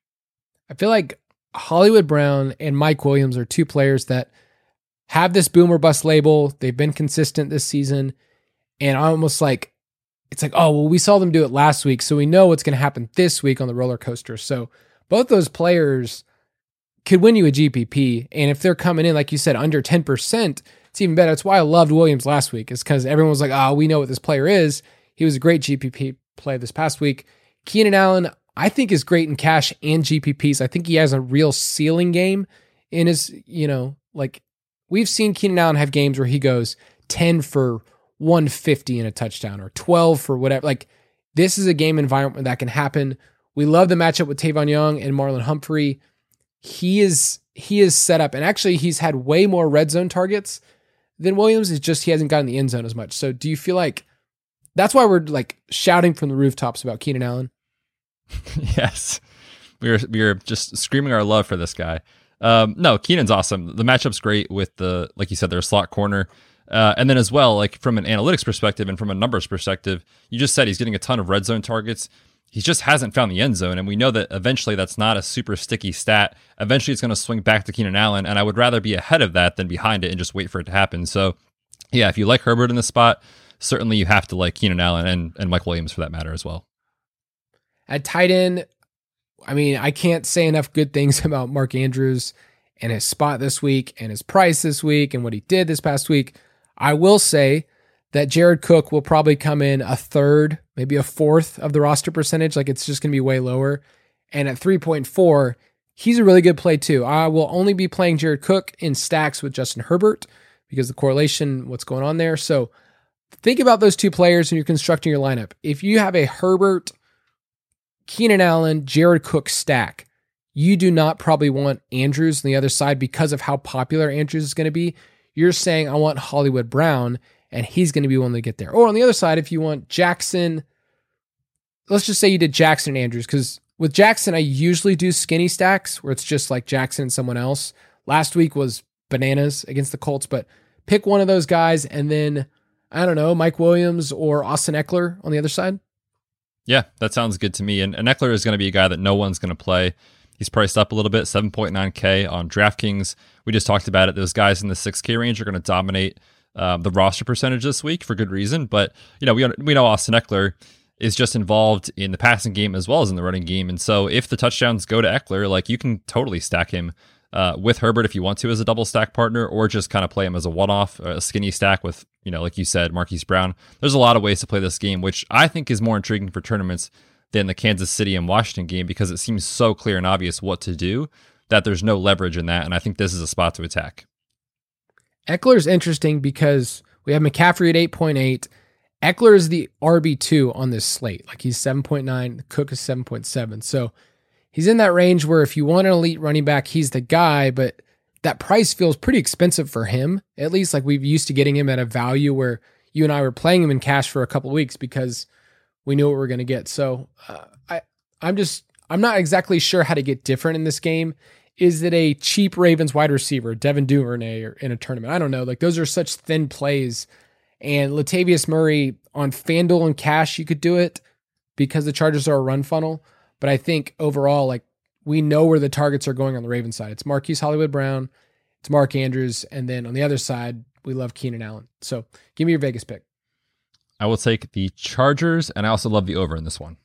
I feel like Hollywood Brown and Mike Williams are two players that have this boom or bust label. They've been consistent this season. And I almost like, it's like, oh, well, we saw them do it last week, so we know what's going to happen this week on the roller coaster. So both those players could win you a G P P. And if they're coming in, like you said, under ten percent, it's even better. That's why I loved Williams last week, is because everyone was like, oh, we know what this player is. He was a great G P P play this past week. Keenan Allen, I think, is great in cash and G P Ps. I think he has a real ceiling game in his, you know, like, we've seen Keenan Allen have games where he goes ten for one fifty in a touchdown or twelve for whatever. Like, this is a game environment that can happen. We love the matchup with Tavon Young and Marlon Humphrey. He is he is set up, and actually he's had way more red zone targets than Williams. It's just he hasn't gotten the end zone as much. So do you feel like that's why we're like shouting from the rooftops about Keenan Allen? Yes, we are we are just screaming our love for this guy. Um, no, Keenan's awesome. The matchup's great with the, like you said, their slot corner. Uh, and then as well, like from an analytics perspective and from a numbers perspective, you just said he's getting a ton of red zone targets. He just hasn't found the end zone. And we know that eventually that's not a super sticky stat. Eventually it's going to swing back to Keenan Allen. And I would rather be ahead of that than behind it and just wait for it to happen. So yeah, if you like Herbert in the spot, certainly you have to like Keenan Allen and, and Mike Williams for that matter as well. At tight end, I mean, I can't say enough good things about Mark Andrews and his spot this week and his price this week and what he did this past week. I will say that Jared Cook will probably come in a third, maybe a fourth of the roster percentage. Like, it's just going to be way lower. And at three point four, he's a really good play too. I will only be playing Jared Cook in stacks with Justin Herbert because the correlation, what's going on there. So think about those two players when you're constructing your lineup. If you have a Herbert, Keenan Allen, Jared Cook stack, you do not probably want Andrews on the other side because of how popular Andrews is going to be. You're saying, I want Hollywood Brown, and he's going to be one to get there. Or on the other side, if you want Jackson, let's just say you did Jackson and Andrews, because with Jackson, I usually do skinny stacks where it's just like Jackson and someone else. Last week was bananas against the Colts, but pick one of those guys, and then, I don't know, Mike Williams or Austin Eckler on the other side. Yeah, that sounds good to me. And, and Eckler is going to be a guy that no one's going to play. He's priced up a little bit, seven point nine K on DraftKings. We just talked about it. Those guys in the six K range are going to dominate um, the roster percentage this week for good reason. But, you know, we we know Austin Eckler is just involved in the passing game as well as in the running game. And so if the touchdowns go to Eckler, like, you can totally stack him uh, with Herbert if you want to as a double stack partner, or just kind of play him as a one-off, a skinny stack with, you know, like you said, Marquise Brown. There's a lot of ways to play this game, which I think is more intriguing for tournaments than the Kansas City and Washington game, because it seems so clear and obvious what to do that there's no leverage in that, and I think this is a spot to attack. Eckler's interesting because we have McCaffrey at eight point eight. Eckler is the R B two on this slate. Like, he's seven point nine. Cook is seven point seven. So he's in that range where if you want an elite running back, he's the guy, but that price feels pretty expensive for him. At least like we've used to getting him at a value where you and I were playing him in cash for a couple of weeks because we knew what we were going to get. So uh, I, I'm just, I'm not exactly sure how to get different in this game. Is it a cheap Ravens wide receiver, Devin Duvernay, or in a tournament? I don't know. Like, those are such thin plays. And Latavius Murray on FanDuel and cash, you could do it because the Chargers are a run funnel. But I think overall, like, we know where the targets are going on the Ravens side. It's Marquise Hollywood Brown, it's Mark Andrews, and then on the other side, we love Keenan Allen. So give me your Vegas pick. I will take the Chargers, and I also love the over in this one.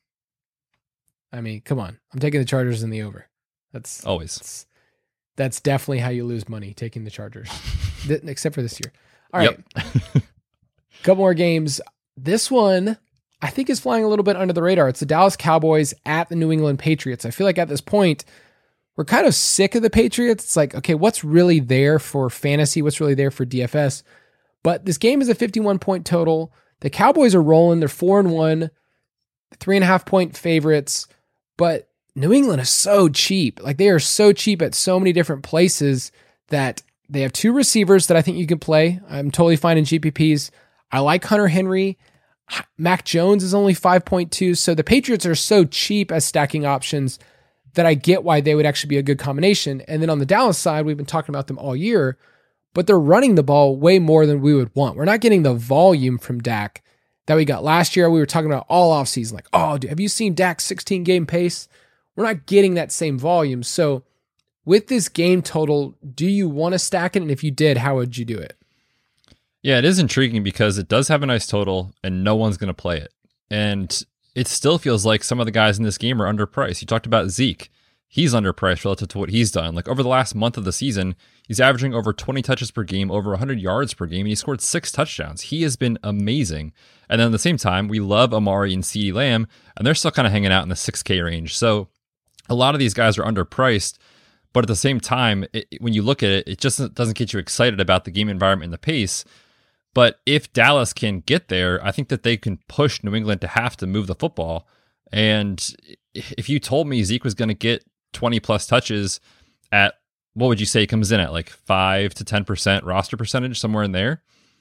I mean, come on. I'm taking the Chargers in the over. That's always. That's, that's definitely how you lose money, taking the Chargers, Th- except for this year. All right. Yep. Couple more games. This one, I think, is flying a little bit under the radar. It's the Dallas Cowboys at the New England Patriots. I feel like at this point, we're kind of sick of the Patriots. It's like, okay, what's really there for fantasy? What's really there for D F S? But this game is a fifty-one point total. The Cowboys are rolling. They're four and one, three and a half point favorites. But New England is so cheap. Like, they are so cheap at so many different places that they have two receivers that I think you can play. I'm totally fine in G P Ps. I like Hunter Henry. Mac Jones is only five point two. So the Patriots are so cheap as stacking options that I get why they would actually be a good combination. And then on the Dallas side, we've been talking about them all year, but they're running the ball way more than we would want. We're not getting the volume from Dak that we got last year. We were talking about all offseason, like, oh, dude, have you seen Dak's sixteen game pace? We're not getting that same volume. So with this game total, do you want to stack it? And if you did, how would you do it? Yeah, it is intriguing because it does have a nice total and no one's going to play it. And it still feels like some of the guys in this game are underpriced. You talked about Zeke. He's underpriced relative to what he's done. Like, over the last month of the season, he's averaging over twenty touches per game, over one hundred yards per game, and he scored six touchdowns. He has been amazing. And then at the same time, we love Amari and CeeDee Lamb, and they're still kind of hanging out in the six K range. So a lot of these guys are underpriced, but at the same time, it, when you look at it, it just doesn't get you excited about the game environment and the pace. But if Dallas can get there, I think that they can push New England to have to move the football. And if you told me Zeke was going to get twenty plus touches at, what would you say he comes in at, like five to ten percent roster percentage, somewhere in there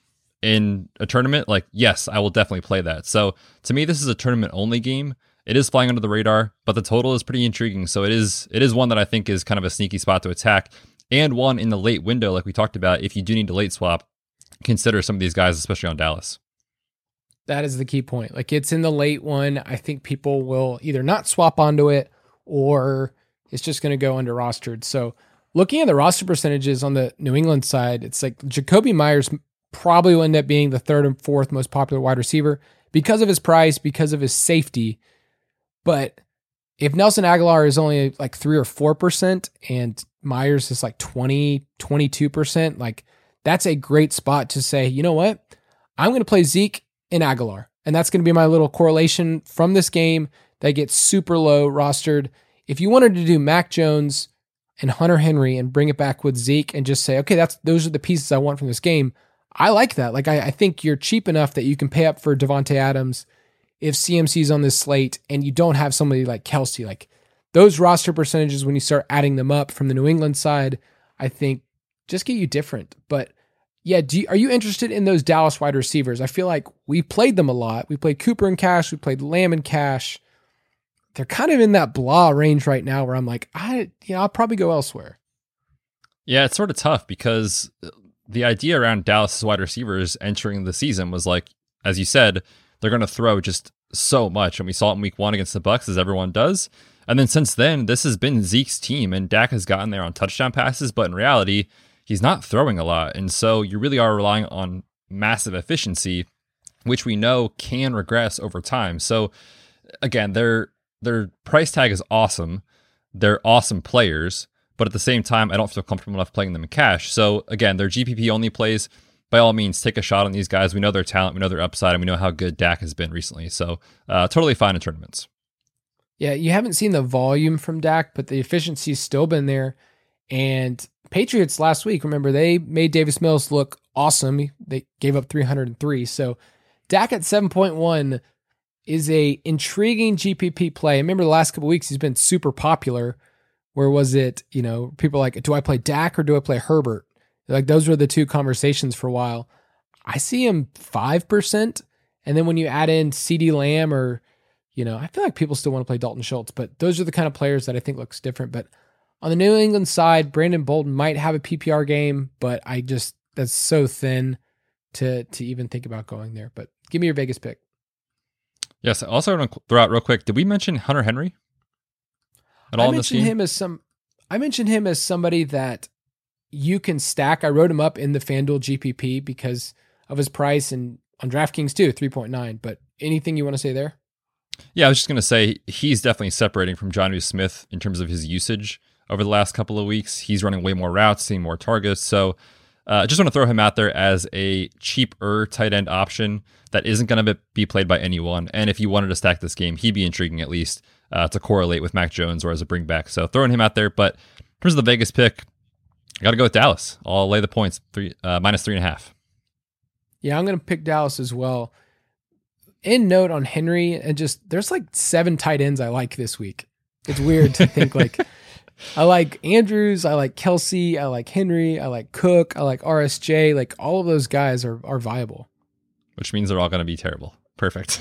in a tournament, like, yes, I will definitely play that. So to me, this is a tournament only game. It is flying under the radar, but the total is pretty intriguing. So it is it is one that I think is kind of a sneaky spot to attack, and one in the late window, like we talked about. If you do need to late swap, consider some of these guys, especially on Dallas. That is the key point. Like, it's in the late one. I think people will either not swap onto it, or it's just going to go under rostered. So looking at the roster percentages on the New England side, it's like Jacoby Myers probably will end up being the third and fourth most popular wide receiver because of his price, because of his safety. But if Nelson Aguilar is only like three or four percent and Myers is like twenty, twenty-two percent, like, that's a great spot to say, you know what? I'm going to play Zeke and Aguilar. And that's going to be my little correlation from this game that gets super low rostered. If you wanted to do Mac Jones and Hunter Henry and bring it back with Zeke and just say, okay, that's those are the pieces I want from this game, I like that. Like, I, I think you're cheap enough that you can pay up for Devontae Adams if C M C's on this slate and you don't have somebody like Kelsey. Like, those roster percentages, when you start adding them up from the New England side, I think just get you different. But yeah, do you, are you interested in those Dallas wide receivers? I feel like we played them a lot. We played Cooper in cash. We played Lamb in cash. They're kind of in that blah range right now where I'm like, I, you know, I'll probably go elsewhere. Yeah, it's sort of tough because the idea around Dallas' wide receivers entering the season was like, as you said, they're going to throw just so much. And we saw it in week one against the Bucs, as everyone does. And then since then, this has been Zeke's team, and Dak has gotten there on touchdown passes, but in reality, he's not throwing a lot. And so you really are relying on massive efficiency, which we know can regress over time. So again, their their price tag is awesome. They're awesome players, but at the same time, I don't feel comfortable enough playing them in cash. So again, they're G P P only plays. By all means, take a shot on these guys. We know their talent, we know their upside, and we know how good Dak has been recently. So uh, totally fine in tournaments. Yeah, you haven't seen the volume from Dak, but the efficiency's still been there. And Patriots last week, remember, they made Davis Mills look awesome. They gave up three hundred three. So Dak at seven point one is a intriguing G P P play. I remember the last couple of weeks, he's been super popular. Where was it, you know, people like, do I play Dak or do I play Herbert? Like those were the two conversations for a while. I see him five percent. And then when you add in CeeDee Lamb or, you know, I feel like people still want to play Dalton Schultz, but those are the kind of players that I think looks different. But on the New England side, Brandon Bolden might have a P P R game, but I just, that's so thin to, to even think about going there. But give me your Vegas pick. Yes. I also want to throw out real quick. Did we mention Hunter Henry at all I in this mentioned game? him as some, I mentioned him as somebody that you can stack. I wrote him up in the FanDuel G P P because of his price, and on DraftKings too, three point nine. But anything you want to say there? Yeah, I was just going to say he's definitely separating from Jonnu Smith in terms of his usage over the last couple of weeks. He's running way more routes, seeing more targets. So I uh, just want to throw him out there as a cheaper tight end option that isn't going to be played by anyone. And if you wanted to stack this game, he'd be intriguing at least uh, to correlate with Mac Jones or as a bring back. So throwing him out there. But in terms of the Vegas pick, I got to go with Dallas. I'll lay the points, three uh, minus three and a half. Yeah, I'm going to pick Dallas as well. In note on Henry, and just there's like seven tight ends I like this week. It's weird to think like I like Andrews, I like Kelsey, I like Henry, I like Cook, I like R S J. Like all of those guys are are viable. Which means they're all going to be terrible. Perfect.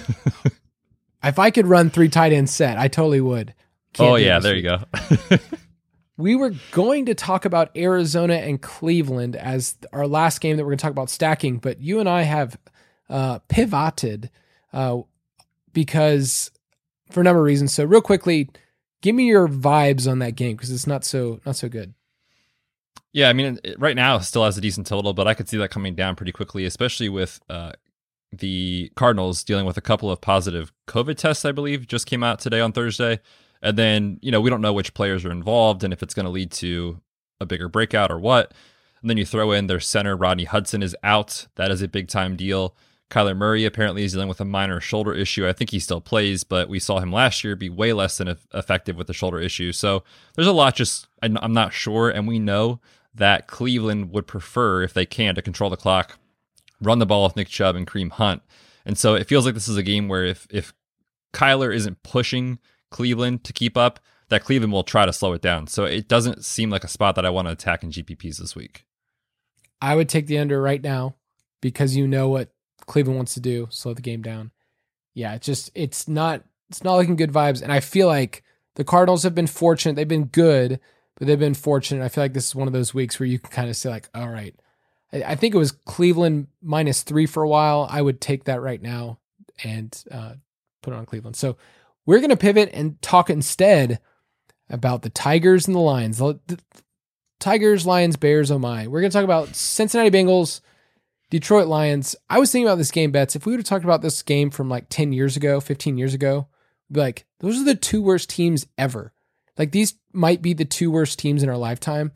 If I could run three tight end set, I totally would. Can't oh yeah, there week. you go. We were going to talk about Arizona and Cleveland as our last game that we're going to talk about stacking, but you and I have uh, pivoted uh, because for a number of reasons. So real quickly, give me your vibes on that game because it's not so not so good. Yeah, I mean, it, right now it still has a decent total, but I could see that coming down pretty quickly, especially with uh, the Cardinals dealing with a couple of positive COVID tests, I believe, just came out today on Thursday. And then, you know, we don't know which players are involved and if it's going to lead to a bigger breakout or what. And then you throw in their center, Rodney Hudson, is out. That is a big time deal. Kyler Murray apparently is dealing with a minor shoulder issue. I think he still plays, but we saw him last year be way less than effective with the shoulder issue. So there's a lot just, I'm not sure. And we know that Cleveland would prefer, if they can, to control the clock, run the ball with Nick Chubb and Kareem Hunt. And so it feels like this is a game where if, if Kyler isn't pushing Cleveland to keep up, that Cleveland will try to slow it down. So it doesn't seem like a spot that I want to attack in G P Ps this week. I would take the under right now because you know what Cleveland wants to do, slow the game down. Yeah, it's just, it's not, it's not looking good vibes. And I feel like the Cardinals have been fortunate. They've been good, but they've been fortunate. I feel like this is one of those weeks where you can kind of say like, all right, I, I think it was Cleveland minus three for a while. I would take that right now and uh, put it on Cleveland. So we're going to pivot and talk instead about the Tigers and the Lions. The, the Tigers, Lions, Bears, oh my. We're going to talk about Cincinnati Bengals, Detroit Lions. I was thinking about this game, Betts. If we would have talked about this game from like ten years ago, fifteen years ago, we'd be like, those are the two worst teams ever. Like these might be the two worst teams in our lifetime.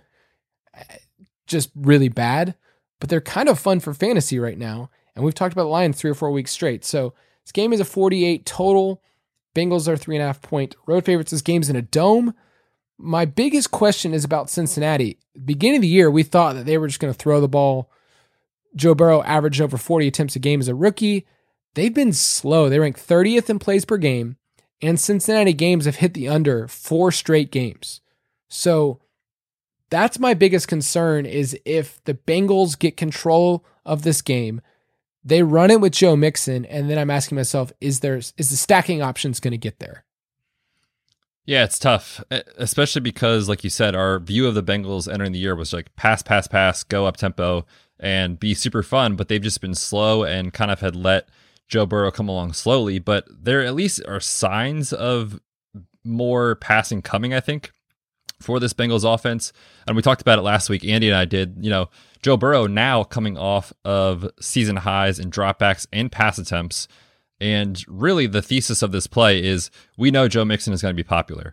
Just really bad, but they're kind of fun for fantasy right now. And we've talked about the Lions three or four weeks straight. So this game is a forty-eight total. Bengals are three and a half point road favorites. This game's in a dome. My biggest question is about Cincinnati. Beginning of the year, we thought that they were just going to throw the ball. Joe Burrow averaged over forty attempts a game as a rookie. They've been slow. They rank thirtieth in plays per game, and Cincinnati games have hit the under four straight games. So that's my biggest concern is if the Bengals get control of this game, they run it with Joe Mixon, and then I'm asking myself, is there is the stacking options going to get there? Yeah, it's tough, especially because, like you said, our view of the Bengals entering the year was like pass, pass, pass, go up tempo, and be super fun, but they've just been slow and kind of had let Joe Burrow come along slowly, but there at least are signs of more passing coming, I think, for this Bengals offense. And we talked about it last week. Andy and I did, you know, Joe Burrow now coming off of season highs in dropbacks and pass attempts. And really the thesis of this play is we know Joe Mixon is going to be popular.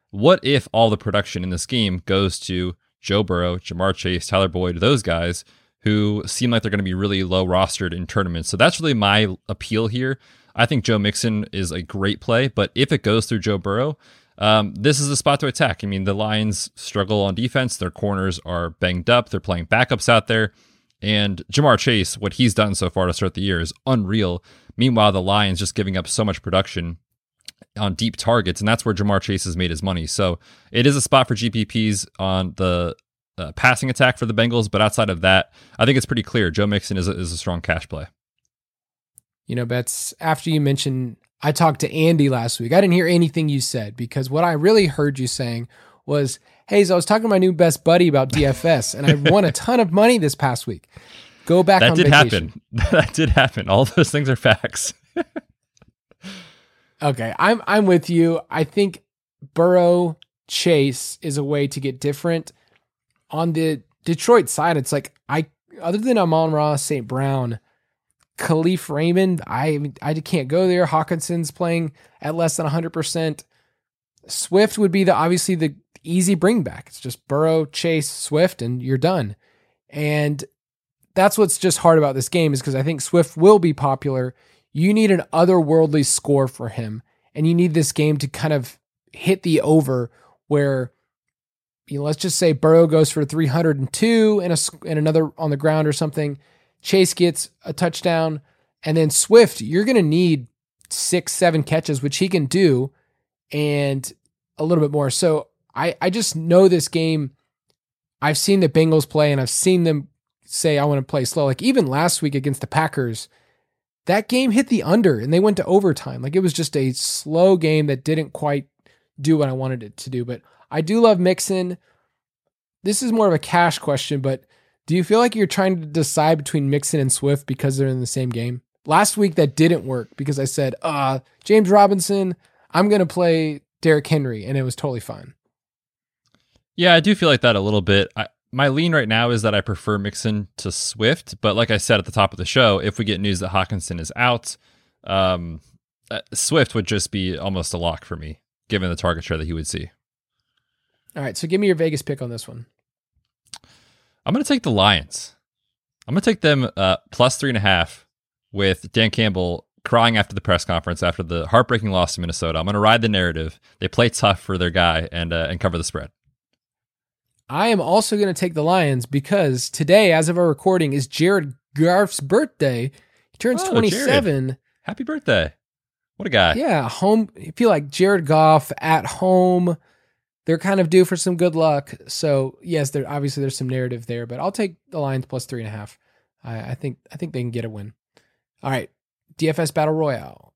what if all the production in this game goes to Joe Burrow, Ja'Marr Chase, Tyler Boyd, those guys who seem like they're going to be really low rostered in tournaments? So that's really my appeal here. I think Joe Mixon is a great play, but if it goes through Joe Burrow, um, this is a spot to attack. I mean, the Lions struggle on defense. Their corners are banged up. They're playing backups out there. And Ja'Marr Chase, what he's done so far to start the year is unreal. Meanwhile, the Lions just giving up so much production on deep targets, and that's where Ja'Marr Chase has made his money. So it is a spot for G P Ps on the uh, passing attack for the Bengals, but outside of that, I think it's pretty clear Joe Mixon is a, is a strong cash play. You know, Betts, after you mentioned, I talked to Andy last week. I didn't hear anything you said because what I really heard you saying was, hey, so I was talking to my new best buddy about D F S and I won a ton of money this past week. Go back that on did vacation. happen. That did happen. All those things are facts. Okay, I'm I'm with you. I think Burrow Chase is a way to get different. On the Detroit side, it's like I other than Amon-Ra, Saint Brown, Khalif Raymond, I I can't go there. Hawkinson's playing at less than one hundred percent. Swift would be the obviously the easy bring back. It's just Burrow, Chase, Swift, and you're done. And that's what's just hard about this game is because I think Swift will be popular. You need an otherworldly score for him, and you need this game to kind of hit the over where, you know, let's just say Burrow goes for three hundred two and, a, and another on the ground or something. Chase gets a touchdown, and then Swift, you're going to need six, seven catches, which he can do, and a little bit more. So I, I just know this game. I've seen the Bengals play, and I've seen them say, I want to play slow. Like even last week against the Packers, that game hit the under, and they went to overtime. Like it was just a slow game that didn't quite do what I wanted it to do. But I do love Mixon. This is more of a cash question, but do you feel like you're trying to decide between Mixon and Swift because they're in the same game? Last week that didn't work because I said, uh, James Robinson, I'm going to play Derrick Henry, and it was totally fine. Yeah, I do feel like that a little bit. I, my lean right now is that I prefer Mixon to Swift, but like I said at the top of the show, if we get news that Hawkinson is out, um, uh, Swift would just be almost a lock for me, given the target share that he would see. All right, so give me your Vegas pick on this one. I'm going to take the Lions. I'm going to take them uh, plus three and a half with Dan Campbell crying after the press conference after the heartbreaking loss to Minnesota. I'm going to ride the narrative. They play tough for their guy and uh, and cover the spread. I am also going to take the Lions because today, as of our recording, is Jared Goff's birthday. He turns oh, twenty-seven. Jared. Happy birthday. What a guy. Yeah, home. I feel like Jared Goff at home. They're kind of due for some good luck. So yes, there obviously there's some narrative there, but I'll take the Lions plus three and a half. I, I think I think they can get a win. All right, D F S Battle Royale.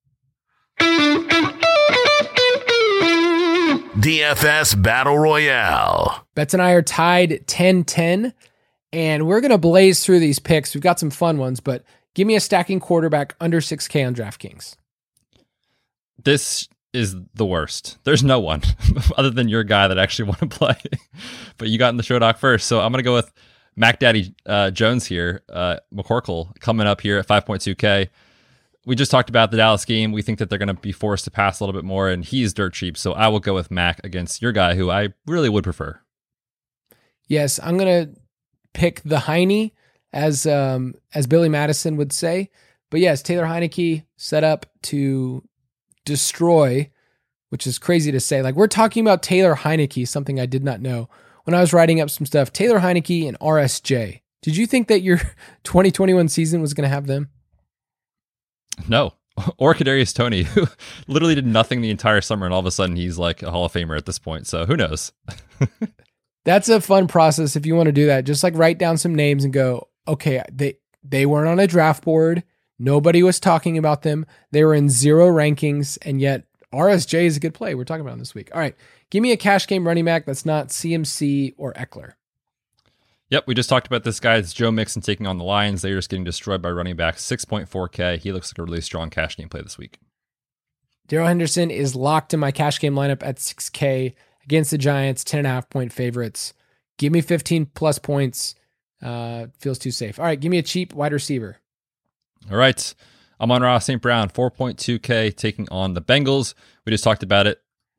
D F S Battle Royale. Betts and I are tied ten ten, and we're going to blaze through these picks. We've got some fun ones, but give me a stacking quarterback under six K on DraftKings. This is the worst. There's no one other than your guy that actually want to play, but you got in the show doc first. So I'm going to go with Mac Daddy uh, Jones here, uh, McCorkle coming up here at five point two K. We just talked about the Dallas game. We think that they're going to be forced to pass a little bit more, and he's dirt cheap. So I will go with Mac against your guy, who I really would prefer. Yes, I'm going to pick the Heine, as um, as Billy Madison would say. But yes, Taylor Heinicke set up to destroy, which is crazy to say. Like, we're talking about Taylor Heinicke, something I did not know. When I was writing up some stuff, Taylor Heinicke and R S J. Did you think that your twenty twenty-one season was going to have them? No. Or Kadarius Toney, who literally did nothing the entire summer, and all of a sudden he's like a Hall of Famer at this point. So who knows? That's a fun process if you want to do that. Just like write down some names and go, okay, they they weren't on a draft board. Nobody was talking about them. They were in zero rankings, and yet R S J is a good play. We're talking about him this week. All right, give me a cash game running back that's not C M C or Eckler. Yep, we just talked about this guy. It's Joe Mixon taking on the Lions. They're just getting destroyed by running back, six point four K. He looks like a really strong cash game play this week. Darrell Henderson is locked in my cash game lineup at six K against the Giants, ten and a half point favorites. Give me fifteen plus points. Uh, feels too safe. All right, give me a cheap wide receiver. All right, Amon-Ra Saint Brown, four point two K taking on the Bengals. We just talked about it.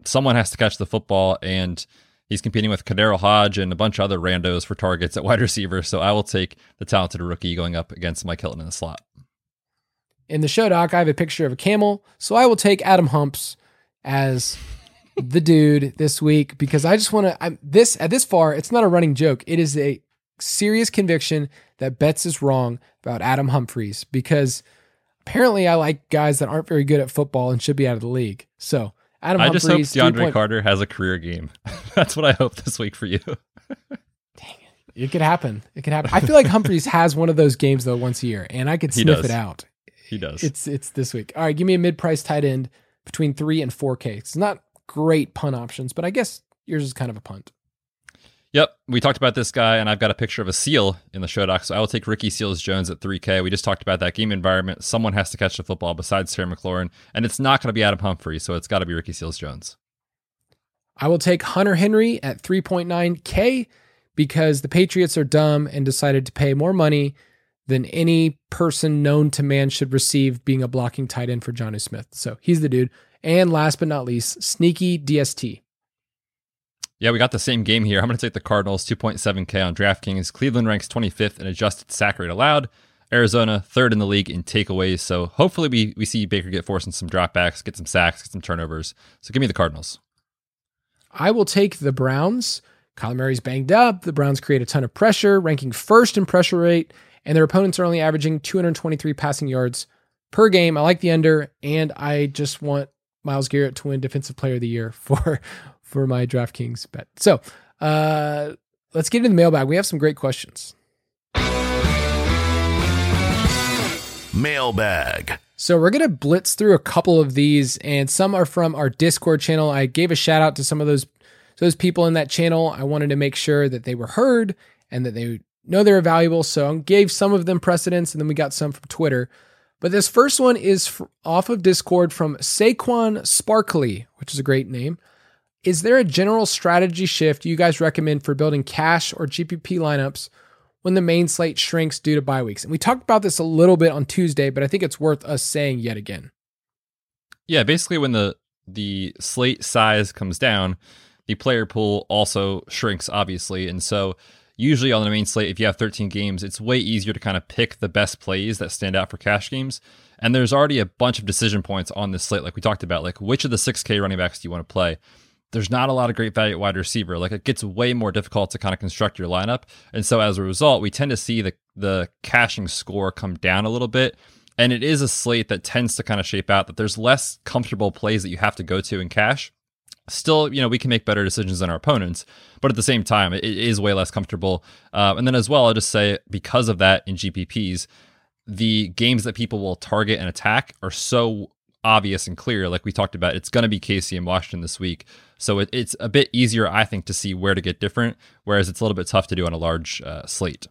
someone has to catch the football, and he's competing with Kadero Hodge and a bunch of other randos for targets at wide receiver. So I will take the talented rookie going up against Mike Hilton in the slot. In the show doc, I have a picture of a camel, so I will take Adam Humps as the dude this week because I just want to. This at this far, it's not a running joke. It is a serious conviction that Betts is wrong about Adam Humphries because apparently I like guys that aren't very good at football and should be out of the league. So Adam I Humphries, just hope DeAndre point- Carter has a career game. That's what I hope this week for you. Dang it. It could happen. It could happen. I feel like Humphries has one of those games though once a year, and I could sniff it out. He does. It's it's this week. All right, give me a mid-price tight end between three and four K. It's not great punt options, but I guess yours is kind of a punt. Yep, we talked about this guy, and I've got a picture of a seal in the show doc, so I will take Ricky Seals-Jones at three K. We just talked about that game environment. Someone has to catch the football besides Terry McLaurin, and it's not going to be Adam Humphrey, so it's got to be Ricky Seals-Jones. I will take Hunter Henry at three point nine K because the Patriots are dumb and decided to pay more money than any person known to man should receive being a blocking tight end for Jonnu Smith. So he's the dude. And last but not least, sneaky D S T. Yeah, we got the same game here. I'm going to take the Cardinals, two point seven K on DraftKings. Cleveland ranks twenty-fifth in adjusted sack rate allowed. Arizona, third in the league in takeaways. So hopefully we, we see Baker get forced in some dropbacks, get some sacks, get some turnovers. So give me the Cardinals. I will take the Browns. Kyler Murray's banged up. The Browns create a ton of pressure, ranking first in pressure rate, and their opponents are only averaging two hundred twenty-three passing yards per game. I like the under, and I just want Myles Garrett to win Defensive Player of the Year for, for my DraftKings bet. So uh, let's get into the mailbag. We have some great questions. Mailbag. So we're going to blitz through a couple of these, and some are from our Discord channel. I gave a shout out to some of those those people in that channel. I wanted to make sure that they were heard and that they know they're valuable, so I gave some of them precedence, and then we got some from Twitter. But this first one is f- off of Discord from Saquon Sparkly, which is a great name. Is there a general strategy shift you guys recommend for building cash or G P P lineups when the main slate shrinks due to bye weeks? And we talked about this a little bit on Tuesday, but I think it's worth us saying yet again. Yeah, basically when the the slate size comes down, the player pool also shrinks, obviously. And so usually on the main slate, if you have thirteen games, it's way easier to kind of pick the best plays that stand out for cash games. And there's already a bunch of decision points on this slate, like we talked about, like which of the six K running backs do you want to play? There's not a lot of great value at wide receiver. Like it gets way more difficult to kind of construct your lineup. And so as a result, we tend to see the, the caching score come down a little bit. And it is a slate that tends to kind of shape out that there's less comfortable plays that you have to go to in cash. Still, you know, we can make better decisions than our opponents, but at the same time, it is way less comfortable. Uh, and then as well, I'll just say because of that in G P Ps, the games that people will target and attack are so obvious and clear. Like we talked about, it's going to be K C and Washington this week. So it, it's a bit easier, I think, to see where to get different, whereas it's a little bit tough to do on a large uh, slate.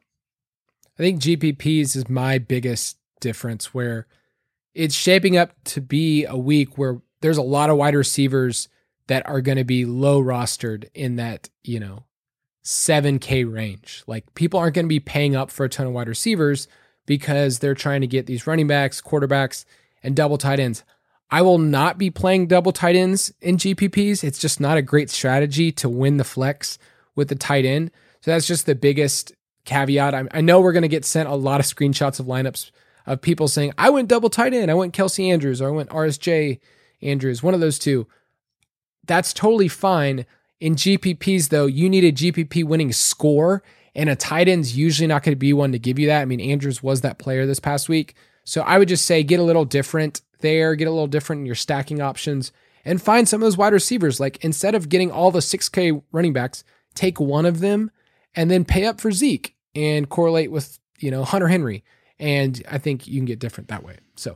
I think G P Ps is my biggest difference, where it's shaping up to be a week where there's a lot of wide receivers that are going to be low rostered in that, you know, seven K range. Like people aren't going to be paying up for a ton of wide receivers because they're trying to get these running backs, quarterbacks, and double tight ends. I will not be playing double tight ends in G P Ps. It's just not a great strategy to win the flex with the tight end. So that's just the biggest caveat. I, I know we're going to get sent a lot of screenshots of lineups of people saying, I went double tight end. I went Kelsey Andrews, or I went R S J Andrews, one of those two. That's totally fine. In G P Ps, though, you need a G P P winning score, and a tight end's usually not going to be one to give you that. I mean, Andrews was that player this past week. So I would just say get a little different there, get a little different in your stacking options, and find some of those wide receivers. Like instead of getting all the six K running backs, take one of them and then pay up for Zeke and correlate with, you know, Hunter Henry. And I think you can get different that way. So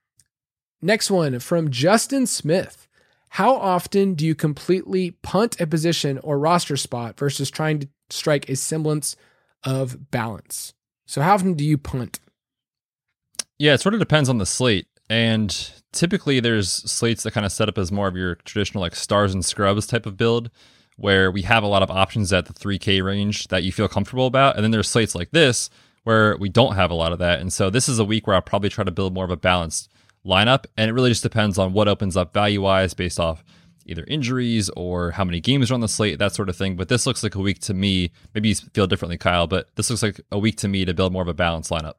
next one from Justin Smith. How often do you completely punt a position or roster spot versus trying to strike a semblance of balance? So how often do you punt? Yeah, it sort of depends on the slate. And typically there's slates that kind of set up as more of your traditional like stars and scrubs type of build, where we have a lot of options at the three K range that you feel comfortable about. And then there's slates like this where we don't have a lot of that. And so this is a week where I'll probably try to build more of a balanced lineup. And it really just depends on what opens up value-wise based off, either injuries or how many games are on the slate, that sort of thing. But this looks like a week to me. Maybe you feel differently, Kyle, but this looks like a week to me to build more of a balanced lineup.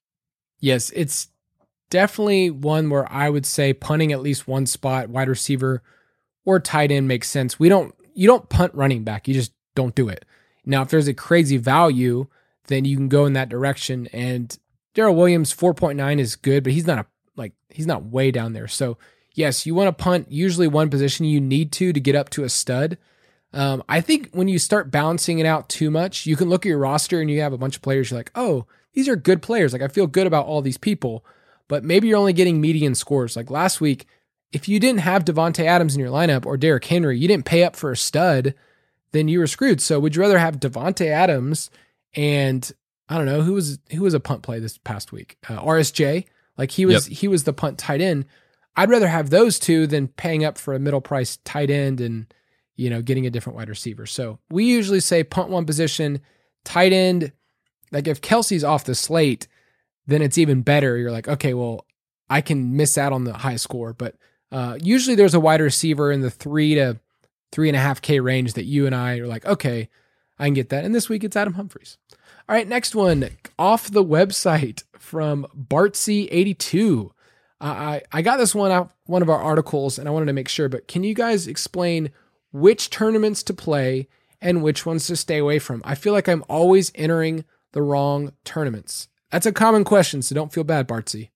Yes, it's definitely one where I would say punting at least one spot, wide receiver or tight end makes sense. We don't, you don't punt running back. You just don't do it. Now, if there's a crazy value, then you can go in that direction. And Darrell Williams, four point nine is good, but he's not a, like, he's not way down there. So yes, you want to punt usually one position you need to, to get up to a stud. Um, I think when you start balancing it out too much, you can look at your roster and you have a bunch of players. You're like, oh, these are good players. Like I feel good about all these people, but maybe you're only getting median scores. Like last week, if you didn't have Devontae Adams in your lineup or Derrick Henry, you didn't pay up for a stud, then you were screwed. So would you rather have Devontae Adams and I don't know who was who was a punt play this past week? Uh, R S J, like he was yep. he was the punt tight end. I'd rather have those two than paying up for a middle price tight end and you know getting a different wide receiver. So we usually say punt one position, tight end. Like if Kelsey's off the slate, then it's even better. You're like, okay, well I can miss out on the high score, but uh, usually there's a wide receiver in the three to three and a half K range that you and I are like, okay, I can get that. And this week it's Adam Humphries. All right, next one off the website from Bartsy eighty-two. Uh, I, I got this one out one of our articles and I wanted to make sure, but can you guys explain which tournaments to play and which ones to stay away from? I feel like I'm always entering the wrong tournaments. That's a common question, so don't feel bad, Bartsy.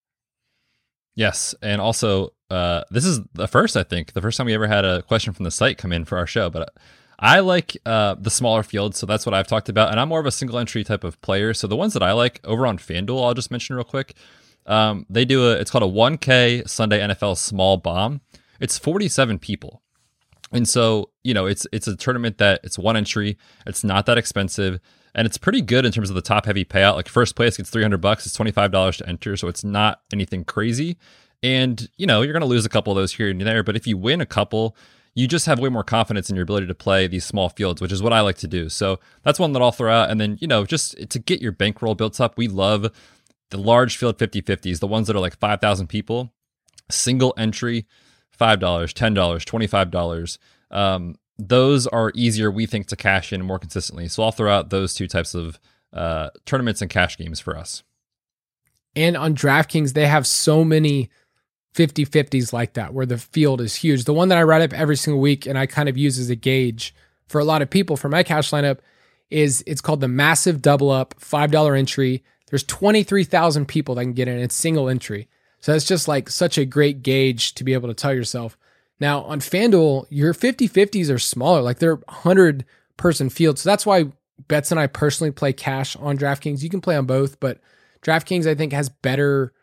Yes, and also uh, this is the first, I think, the first time we ever had a question from the site come in for our show, but I like uh, the smaller fields, so that's what I've talked about, and I'm more of a single entry type of player, so the ones that I like over on FanDuel, I'll just mention real quick, um, they do a, it's called a one K Sunday N F L Small Bomb. It's forty-seven people, and so, you know, it's it's a tournament that it's one entry, it's not that expensive, and it's pretty good in terms of the top heavy payout. Like first place gets three hundred bucks, it's twenty-five dollars to enter, so it's not anything crazy, and, you know, you're going to lose a couple of those here and there, but if you win a couple, you just have way more confidence in your ability to play these small fields, which is what I like to do. So that's one that I'll throw out. And then, you know, just to get your bankroll built up, we love the large field fifty-fifties, the ones that are like five thousand people, single entry, five dollars, ten dollars, twenty-five dollars. Um, those are easier, we think, to cash in more consistently. So I'll throw out those two types of uh, tournaments and cash games for us. And on DraftKings, they have so many fifty-fifties like that, where the field is huge. The one that I write up every single week and I kind of use as a gauge for a lot of people for my cash lineup is it's called the Massive Double Up, five dollars entry. There's twenty-three thousand people that can get in. It's single entry. So it's just like such a great gauge to be able to tell yourself. Now on FanDuel, your fifty-fifties are smaller, like they're one hundred person fields. So that's why Betts and I personally play cash on DraftKings. You can play on both, but DraftKings I think has better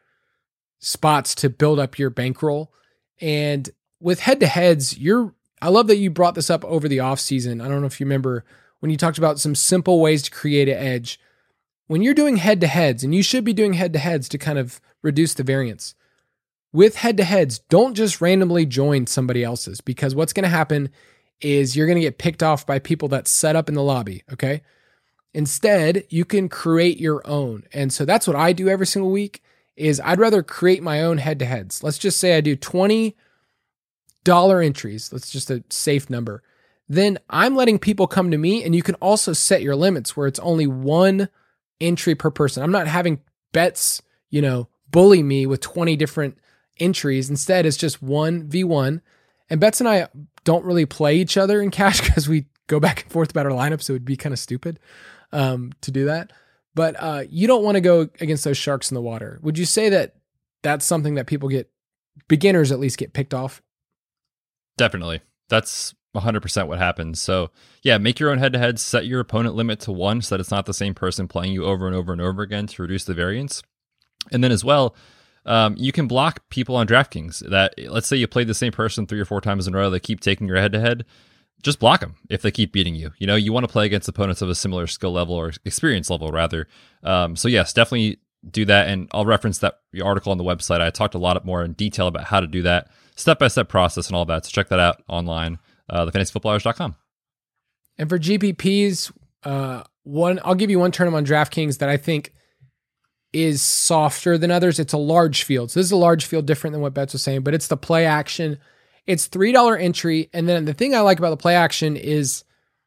spots to build up your bankroll. And with head-to-heads, you're I love that you brought this up over the offseason. I don't know if you remember when you talked about some simple ways to create an edge. When you're doing head-to-heads, and you should be doing head-to-heads to kind of reduce the variance, with head-to-heads, don't just randomly join somebody else's, because what's going to happen is you're going to get picked off by people that set up in the lobby, okay? Instead, you can create your own. And so that's what I do every single week. Is I'd rather create my own head-to-heads. Let's just say I do twenty dollars entries. That's just a safe number. Then I'm letting people come to me, and you can also set your limits where it's only one entry per person. I'm not having Betts, you know, bully me with twenty different entries. Instead, it's just one v one. And Betts and I don't really play each other in cash because we go back and forth about our lineup, so it would be kind of stupid um, to do that. But uh, you don't want to go against those sharks in the water. Would you say that that's something that people get, beginners at least, get picked off? Definitely. That's one hundred percent what happens. So yeah, make your own head-to-head, set your opponent limit to one so that it's not the same person playing you over and over and over again to reduce the variance. And then as well, um, you can block people on DraftKings that, let's say you played the same person three or four times in a row, they keep taking your head-to-head. Just block them if they keep beating you. You know, you want to play against opponents of a similar skill level or experience level, rather. Um, so yes, definitely do that. And I'll reference that article on the website. I talked a lot more in detail about how to do that, step-by-step process and all that. So check that out online, uh, the fantasy footballers dot com. And for G P Ps, uh, one, I'll give you one tournament on DraftKings that I think is softer than others. It's a large field. So this is a large field, different than what Betts was saying, but it's the play action. It's three dollars entry. And then the thing I like about the play action is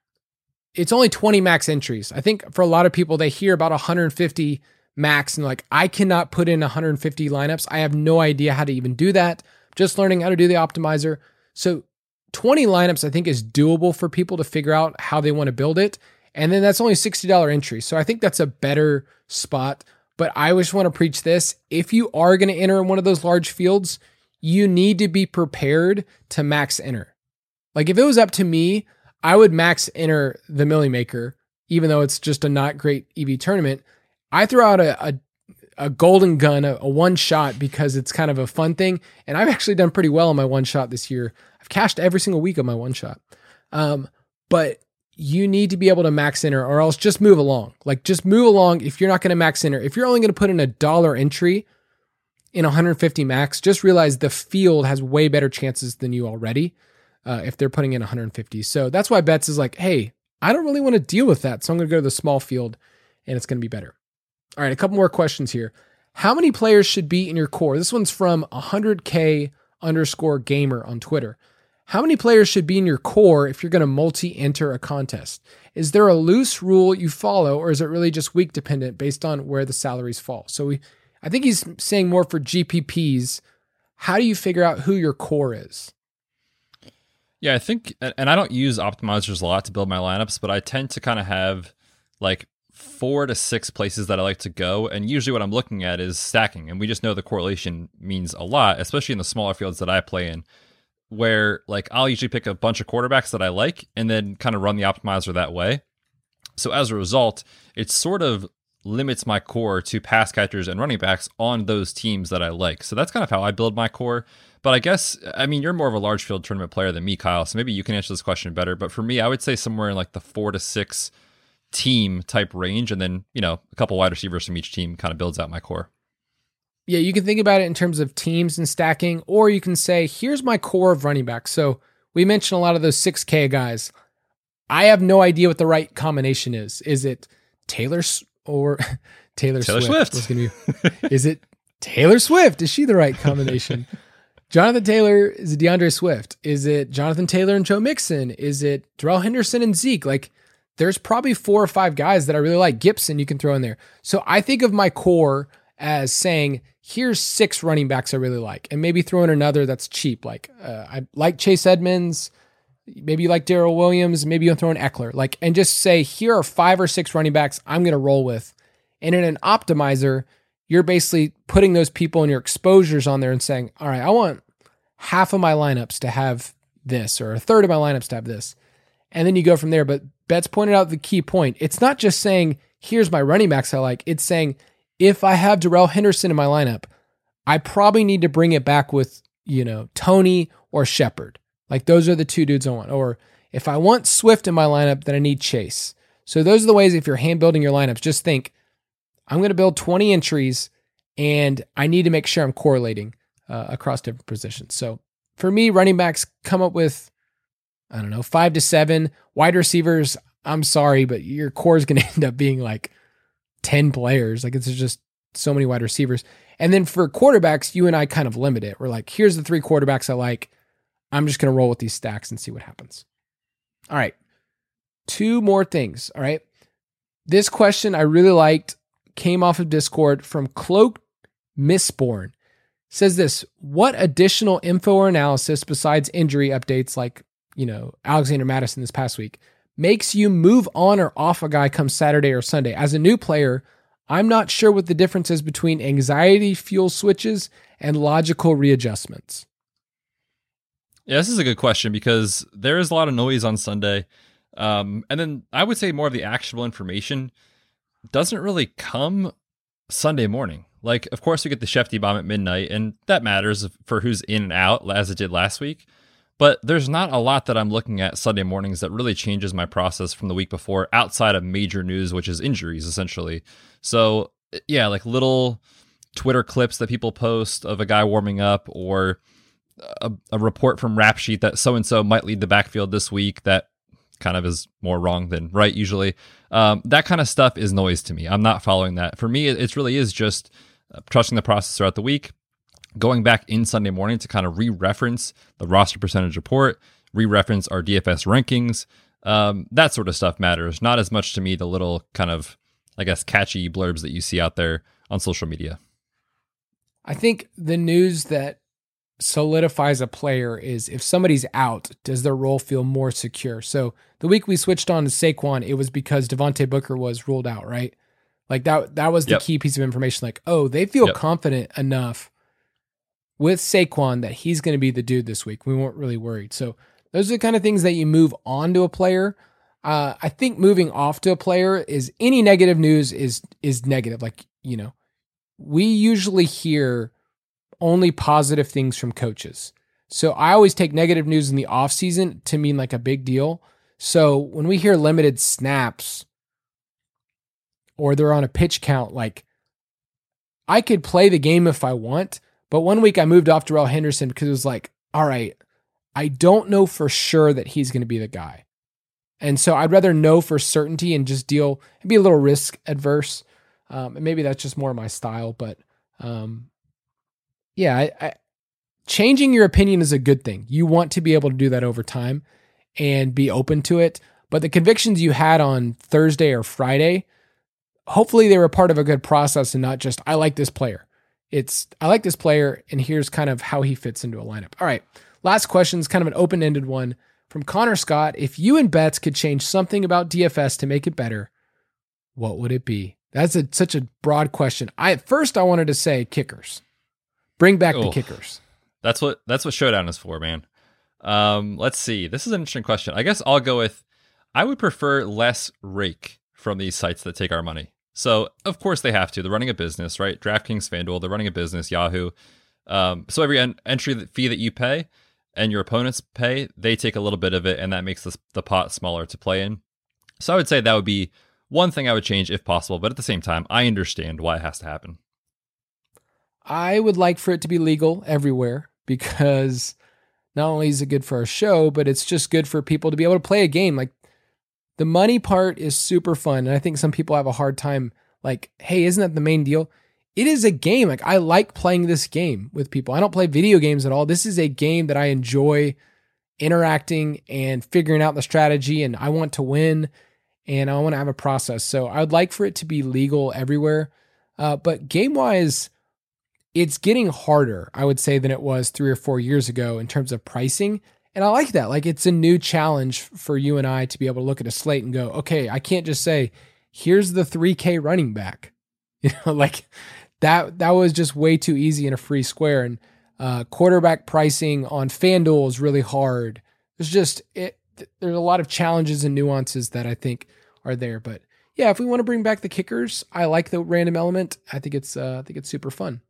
it's only twenty max entries. I think for a lot of people, they hear about one hundred fifty max and like, I cannot put in one hundred fifty lineups. I have no idea how to even do that. Just learning how to do the optimizer. So twenty lineups, I think, is doable for people to figure out how they want to build it. And then that's only sixty dollars entry. So I think that's a better spot. But I just want to preach this. If you are going to enter in one of those large fields, you need to be prepared to max enter. Like if it was up to me, I would max enter the Millie Maker, even though it's just a not great E V tournament. I throw out a, a, a golden gun, a, a one shot, because it's kind of a fun thing. And I've actually done pretty well on my one shot this year. I've cashed every single week on my one shot. Um, but you need to be able to max enter or else just move along. Like just move along. If you're not going to max enter, if you're only going to put in a dollar entry in one hundred fifty max, just realize the field has way better chances than you already uh, if they're putting in one hundred fifty. So that's why Bets is like, hey, I don't really want to deal with that. So I'm going to go to the small field and it's going to be better. All right, a couple more questions here. How many players should be in your core? This one's from one hundred K underscore gamer on Twitter. How many players should be in your core if you're going to multi-enter a contest? Is there a loose rule you follow, or is it really just week dependent based on where the salaries fall? So we, I think he's saying more for G P Ps. How do you figure out who your core is? Yeah, I think, and I don't use optimizers a lot to build my lineups, but I tend to kind of have like four to six places that I like to go. And usually what I'm looking at is stacking. And we just know the correlation means a lot, especially in the smaller fields that I play in, where like I'll usually pick a bunch of quarterbacks that I like and then kind of run the optimizer that way. So as a result, it sort of limits my core to pass catchers and running backs on those teams that I like. So that's kind of how I build my core. But I guess, I mean, you're more of a large field tournament player than me, Kyle, so maybe you can answer this question better. But for me, I would say somewhere in like the four to six team type range, and then, you know, a couple wide receivers from each team kind of builds out my core. Yeah, you can think about it in terms of teams and stacking, or you can say, here's my core of running backs. So we mentioned a lot of those six K guys. I have no idea what the right combination is. Is it Taylor or Taylor, Taylor Swift? Swift. Gonna be, is it Taylor Swift? Is she the right combination? Jonathan Taylor is it DeAndre Swift? Is it Jonathan Taylor and Joe Mixon? Is it Darrell Henderson and Zeke? Like, there's probably four or five guys that I really like. Gibson you can throw in there. So I think of my core as saying, here's six running backs I really like, and maybe throw in another that's cheap. Like uh, I like Chase Edmonds, maybe you like Darrell Williams, maybe you'll throw in Eckler, like, and just say, here are five or six running backs I'm going to roll with. And in an optimizer, you're basically putting those people and your exposures on there and saying, all right, I want half of my lineups to have this, or a third of my lineups to have this. And then you go from there. But Betts pointed out the key point. It's not just saying, here's my running backs I like. It's saying, if I have Darrell Henderson in my lineup, I probably need to bring it back with, you know, Tony or Shepard. Like those are the two dudes I want. Or if I want Swift in my lineup, then I need Chase. So those are the ways, if you're hand building your lineups, just think, I'm going to build twenty entries and I need to make sure I'm correlating uh, across different positions. So for me, running backs come up with, I don't know, five to seven. Wide receivers, I'm sorry, but your core is going to end up being like ten players. Like it's just so many wide receivers. And then for quarterbacks, you and I kind of limit it. We're like, here's the three quarterbacks I like. I'm just going to roll with these stacks and see what happens. All right. Two more things. All right. This question I really liked came off of Discord from Cloaked Mistborn. Says this: what additional info or analysis besides injury updates like, you know, Alexander Madison this past week makes you move on or off a guy come Saturday or Sunday? As a new player, I'm not sure what the difference is between anxiety fuel switches and logical readjustments. Yeah, this is a good question because there is a lot of noise on Sunday. Um, and then I would say more of the actionable information doesn't really come Sunday morning. Like, of course, we get the Shefty bomb at midnight, and that matters for who's in and out, as it did last week. But there's not a lot that I'm looking at Sunday mornings that really changes my process from the week before outside of major news, which is injuries, essentially. So, yeah, like little Twitter clips that people post of a guy warming up, or a, a report from Rap Sheet that so-and-so might lead the backfield this week that kind of is more wrong than right usually. Um, that kind of stuff is noise to me. I'm not following that. For me, it, it really is just uh, trusting the process throughout the week. going back in Sunday morning to kind of re-reference the roster percentage report, re-reference our D F S rankings. Um, that sort of stuff matters. Not as much to me the little kind of, I guess, catchy blurbs that you see out there on social media. I think the news that solidifies a player is if somebody's out, does their role feel more secure? So the week we switched on to Saquon, it was because Devontae Booker was ruled out, right? Like that, that was the yep. key piece of information. Like, oh, they feel yep. confident enough with Saquon that he's going to be the dude this week. We weren't really worried. So those are the kind of things that you move on to a player. Uh, I think moving off to a player is any negative news is, is negative. Like, you know, we usually hear only positive things from coaches. So I always take negative news in the off season to mean like a big deal. So when we hear limited snaps or they're on a pitch count, like I could play the game if I want, but one week I moved off Darrell Henderson because it was like, all right, I don't know for sure that he's going to be the guy. And so I'd rather know for certainty and just deal and be a little risk adverse. Um, and maybe that's just more my style, but um, yeah, I, I, changing your opinion is a good thing. You want to be able to do that over time and be open to it. But the convictions you had on Thursday or Friday, hopefully they were part of a good process and not just, I like this player. It's, I like this player, and here's kind of how he fits into a lineup. All right, last question is kind of an open-ended one from Connor Scott. If you and Betts could change something about D F S to make it better, what would it be? That's a, such a broad question. I At first, I wanted to say kickers. Bring back oh, the kickers. That's what that's what Showdown is for, man. Um, let's see. This is an interesting question. I guess I'll go with, I would prefer less rake from these sites that take our money. So, of course, they have to. They're running a business, right? DraftKings, FanDuel, they're running a business, Yahoo. Um, so every en- entry fee that you pay and your opponents pay, they take a little bit of it, and that makes the, the pot smaller to play in. So I would say that would be one thing I would change if possible, but at the same time, I understand why it has to happen. I would like for it to be legal everywhere because not only is it good for our show, but it's just good for people to be able to play a game. Like the money part is super fun. And I think some people have a hard time like, hey, isn't that the main deal? It is a game. Like I like playing this game with people. I don't play video games at all. This is a game that I enjoy interacting and figuring out the strategy, and I want to win and I want to have a process. So I would like for it to be legal everywhere. Uh, but game wise, it's getting harder, I would say, than it was three or four years ago in terms of pricing. And I like that. Like it's a new challenge for you and I to be able to look at a slate and go, okay, I can't just say, here's the three K running back. You know, like that, that was just way too easy in a free square. And uh, quarterback pricing on FanDuel is really hard. There's just, it, there's a lot of challenges and nuances that I think are there. But yeah, if we want to bring back the kickers, I like the random element. I think it's, uh, I think it's super fun.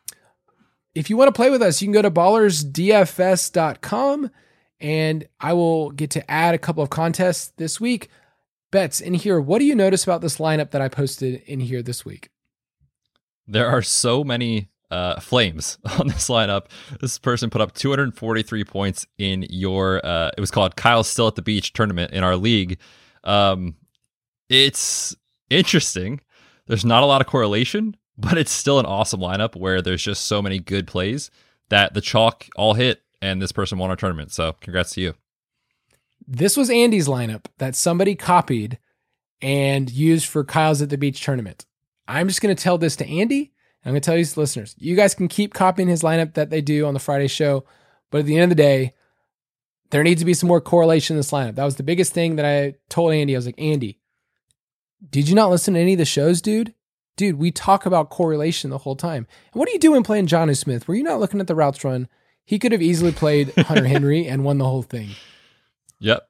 If you want to play with us, you can go to ballers d f s dot com and I will get to add a couple of contests this week. Betts, in here, what do you notice about this lineup that I posted in here this week? There are so many uh, flames on this lineup. This person put up two hundred forty-three points in your, uh, it was called Kyle's Still at the Beach tournament in our league. Um, it's interesting. There's not a lot of correlation, but it's still an awesome lineup where there's just so many good plays that the chalk all hit and this person won our tournament. So congrats to you. This was Andy's lineup that somebody copied and used for Kyle's at the Beach tournament. I'm just going to tell this to Andy. I'm going to tell these listeners, you guys can keep copying his lineup that they do on the Friday show. But at the end of the day, there needs to be some more correlation in this lineup. That was the biggest thing that I told Andy. I was like, Andy, did you not listen to any of the shows, dude? Dude, we talk about correlation the whole time. And what are you doing playing Jonnu Smith? Were you not looking at the routes run? He could have easily played Hunter Henry and won the whole thing. Yep.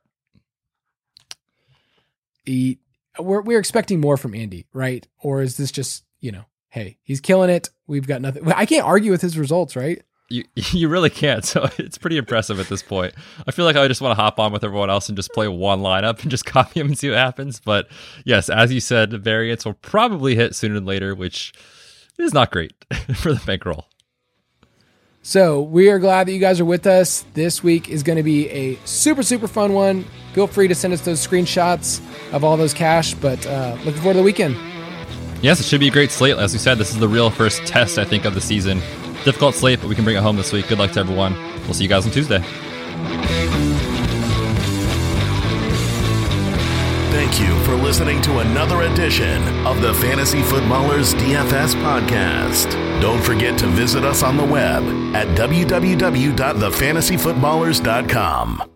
He, we're we're expecting more from Andy, right? Or is this just, you know, hey, he's killing it. We've got nothing. I can't argue with his results, right? You you really can't. So it's pretty impressive at this point. I feel like I just want to hop on with everyone else and just play one lineup and just copy him and see what happens. But yes, as you said, the variance will probably hit sooner than later, which is not great for the bankroll. So we are glad that you guys are with us. This week is going to be a super, super fun one. Feel free to send us those screenshots of all those cash, but uh, looking forward to the weekend. Yes, it should be a great slate. As we said, this is the real first test, I think, of the season. difficult slate, but we can bring it home this week. Good luck to everyone. We'll see you guys on Tuesday. Thank you for listening to another edition of the Fantasy Footballers D F S podcast. Don't forget to visit us on the web at w w w dot the fantasy footballers dot com.